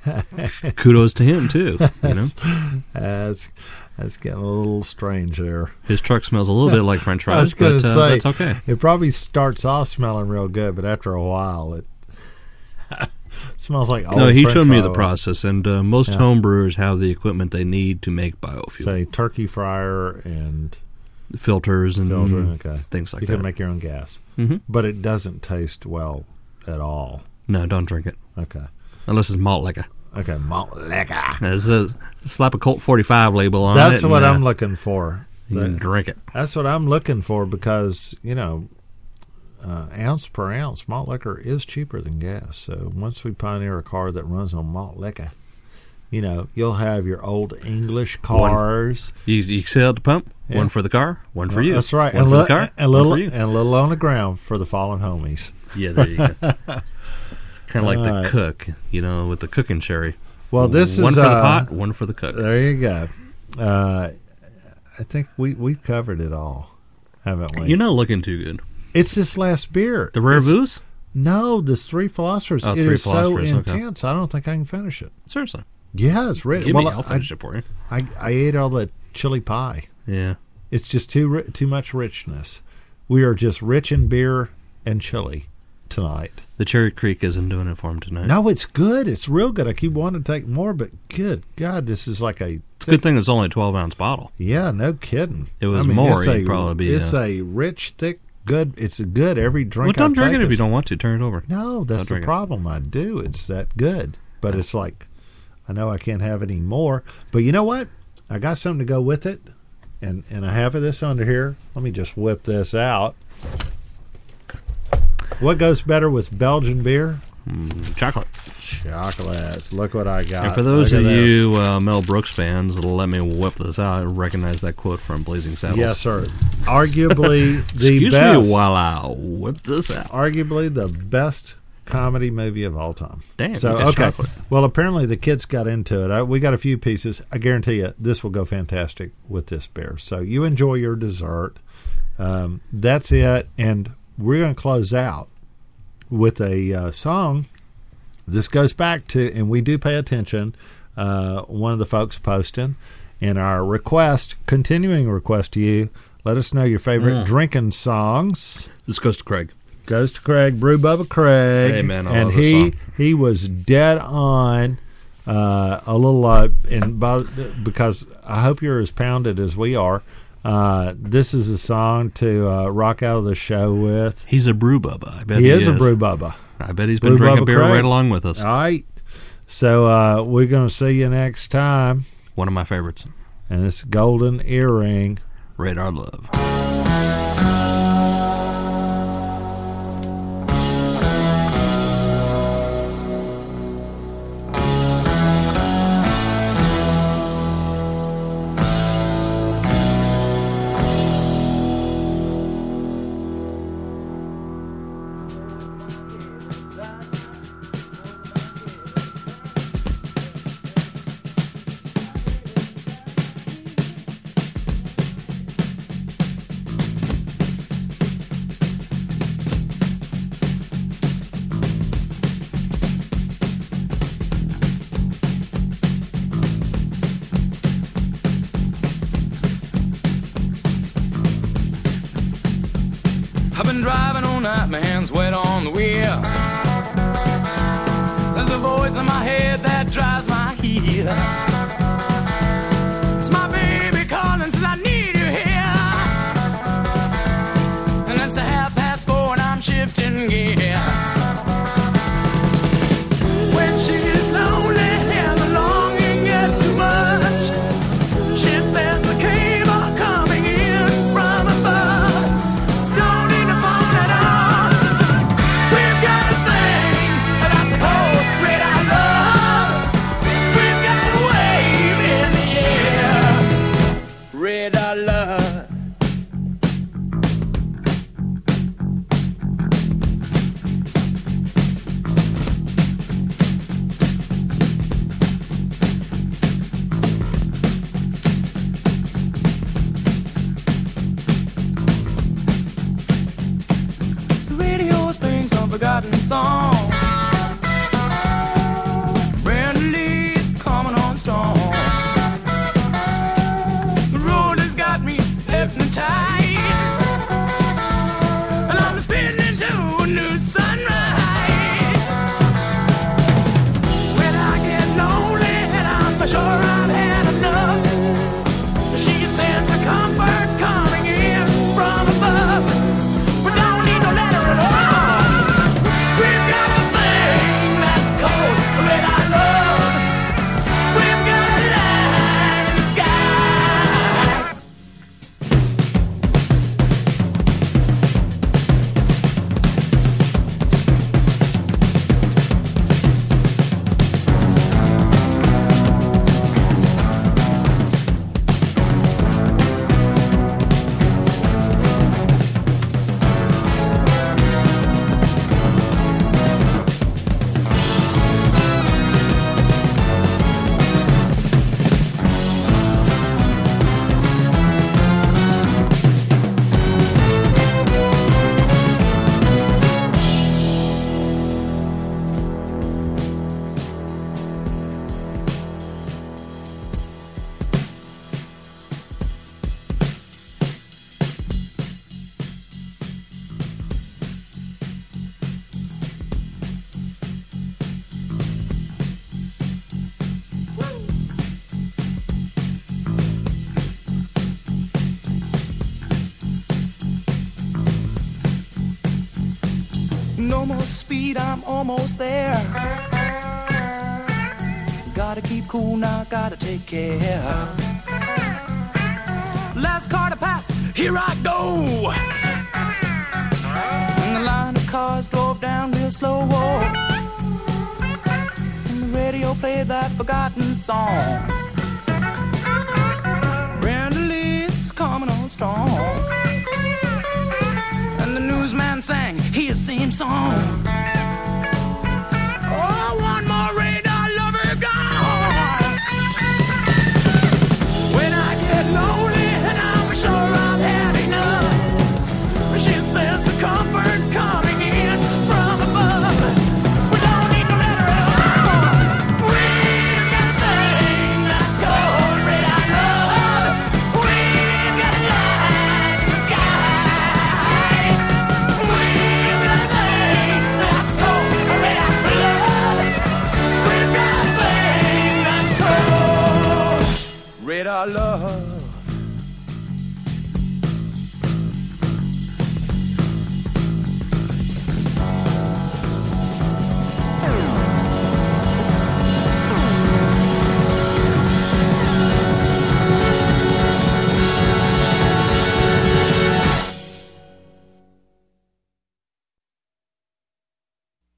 Kudos to him too. You know, That's that's getting a little strange there. his truck smells a little bit like French I was fries, going but to uh, say that's okay. It probably starts off smelling real good, but after a while, it smells like old No, he French showed me fry the oil. process, and uh, most Yeah. home brewers have the equipment they need to make biofuel, Say turkey fryer and filters and filter. Okay, things like you that. can make your own gas, hmm but it doesn't taste well at all. No, don't drink it Okay, unless it's malt liquor. okay, malt liquor. There's a slap a Colt forty-five label on it. That's and, what uh, I'm looking for. You can drink it. That's what I'm looking for because, you know, uh, ounce per ounce, malt liquor is cheaper than gas. So once we pioneer a car that runs on malt liquor, you know, you'll have your old English cars. You, you sell at the pump. Yeah. One for the car, one for you. That's right. One and, for li- the car, and, one little, for you. and a little on the ground for the fallen homies. Yeah, there you go. Kind of like All the right. cook, you know, with the cooking sherry. Well, this one is for the uh, pot, one for the cook. There you go. Uh, I think we we've covered it all, haven't we? You're not looking too good. It's this last beer. The Rare It's- Booze? No, this Three Philosophers. Oh, it Three is so Philosophers, okay. intense. I don't think I can finish it. Seriously. Yeah, it's rich. Give well, me, I'll I, finish it for you. I I ate all the chili pie. Yeah. It's just too ri- too much richness. We are just rich in beer and chili tonight. The Cherry Creek isn't doing it for him tonight. No, it's good. It's real good. I keep wanting to take more, but good God, this is like a It's a good thing it's only a twelve ounce bottle. yeah, no kidding. It was I mean, more, it's it'd a, probably be, It's uh, a rich, thick, good. It's a good every Well, drink. don't I drink take it if you is- don't want to. Turn it over. No, that's the drink it. problem. I do. It's that good, but it's like I know I can't have any more. But you know what? I got something to go with it, and and I have this under here. Let me just whip this out. What goes better with Belgian beer? Mm, chocolate. Chocolates. Look what I got. And for those Look of at that. you uh, Mel Brooks fans that'll let me whip this out, recognize that quote from Blazing Saddles. Yes, sir. Arguably the Excuse best. me while I whip this out. Arguably the best comedy movie of all time. Damn, So you got okay. chocolate. Well, apparently the kids got into it. I, we got a few pieces. I guarantee you, this will go fantastic with this beer. So you enjoy your dessert. Um, that's it, and we're going to close out with a uh, song. This goes back to, and we do pay attention. Uh, one of the folks posting, and our request, continuing request to you. Let us know your favorite Mm. drinking songs. This goes to Craig. Goes to Craig, Brew Bubba Craig. Hey, man, I and love this he song. he was dead on. Uh, a little uh, and by, because I hope you're as pounded as we are. Uh, this is a song to uh, rock out of the show with. He's a brew bubba. I bet He, he, is, a brew bubba. I bet he's been Brew drinking Bubba beer Craig. right along with us. All right. So uh, we're going to see you next time. One of my favorites. And it's Golden Earring. Radar Love. I've been driving all night, my hands wet on the wheel. There's a voice in my head that drives my heel. It's my baby calling, says I need you here. And it's a half past four and I'm shifting gear. When she's lonely and the longing gets too much, she sends a cable coming in from above. Don't need to phone at all. We've got a thing that's called radar love. We've got a I'm sure I've had enough. She sends a comfort coming in from above. We don't need no letter at all. We've got a thing that's cold, red I love. We've got a light in the sky. No more speed, I'm almost there. Gotta keep cool now, gotta take care. Last car to pass, here I go. And the line of cars drove down real slow. And the radio played that forgotten song. Brenda Lee's coming on strong. And the newsman sang his same song.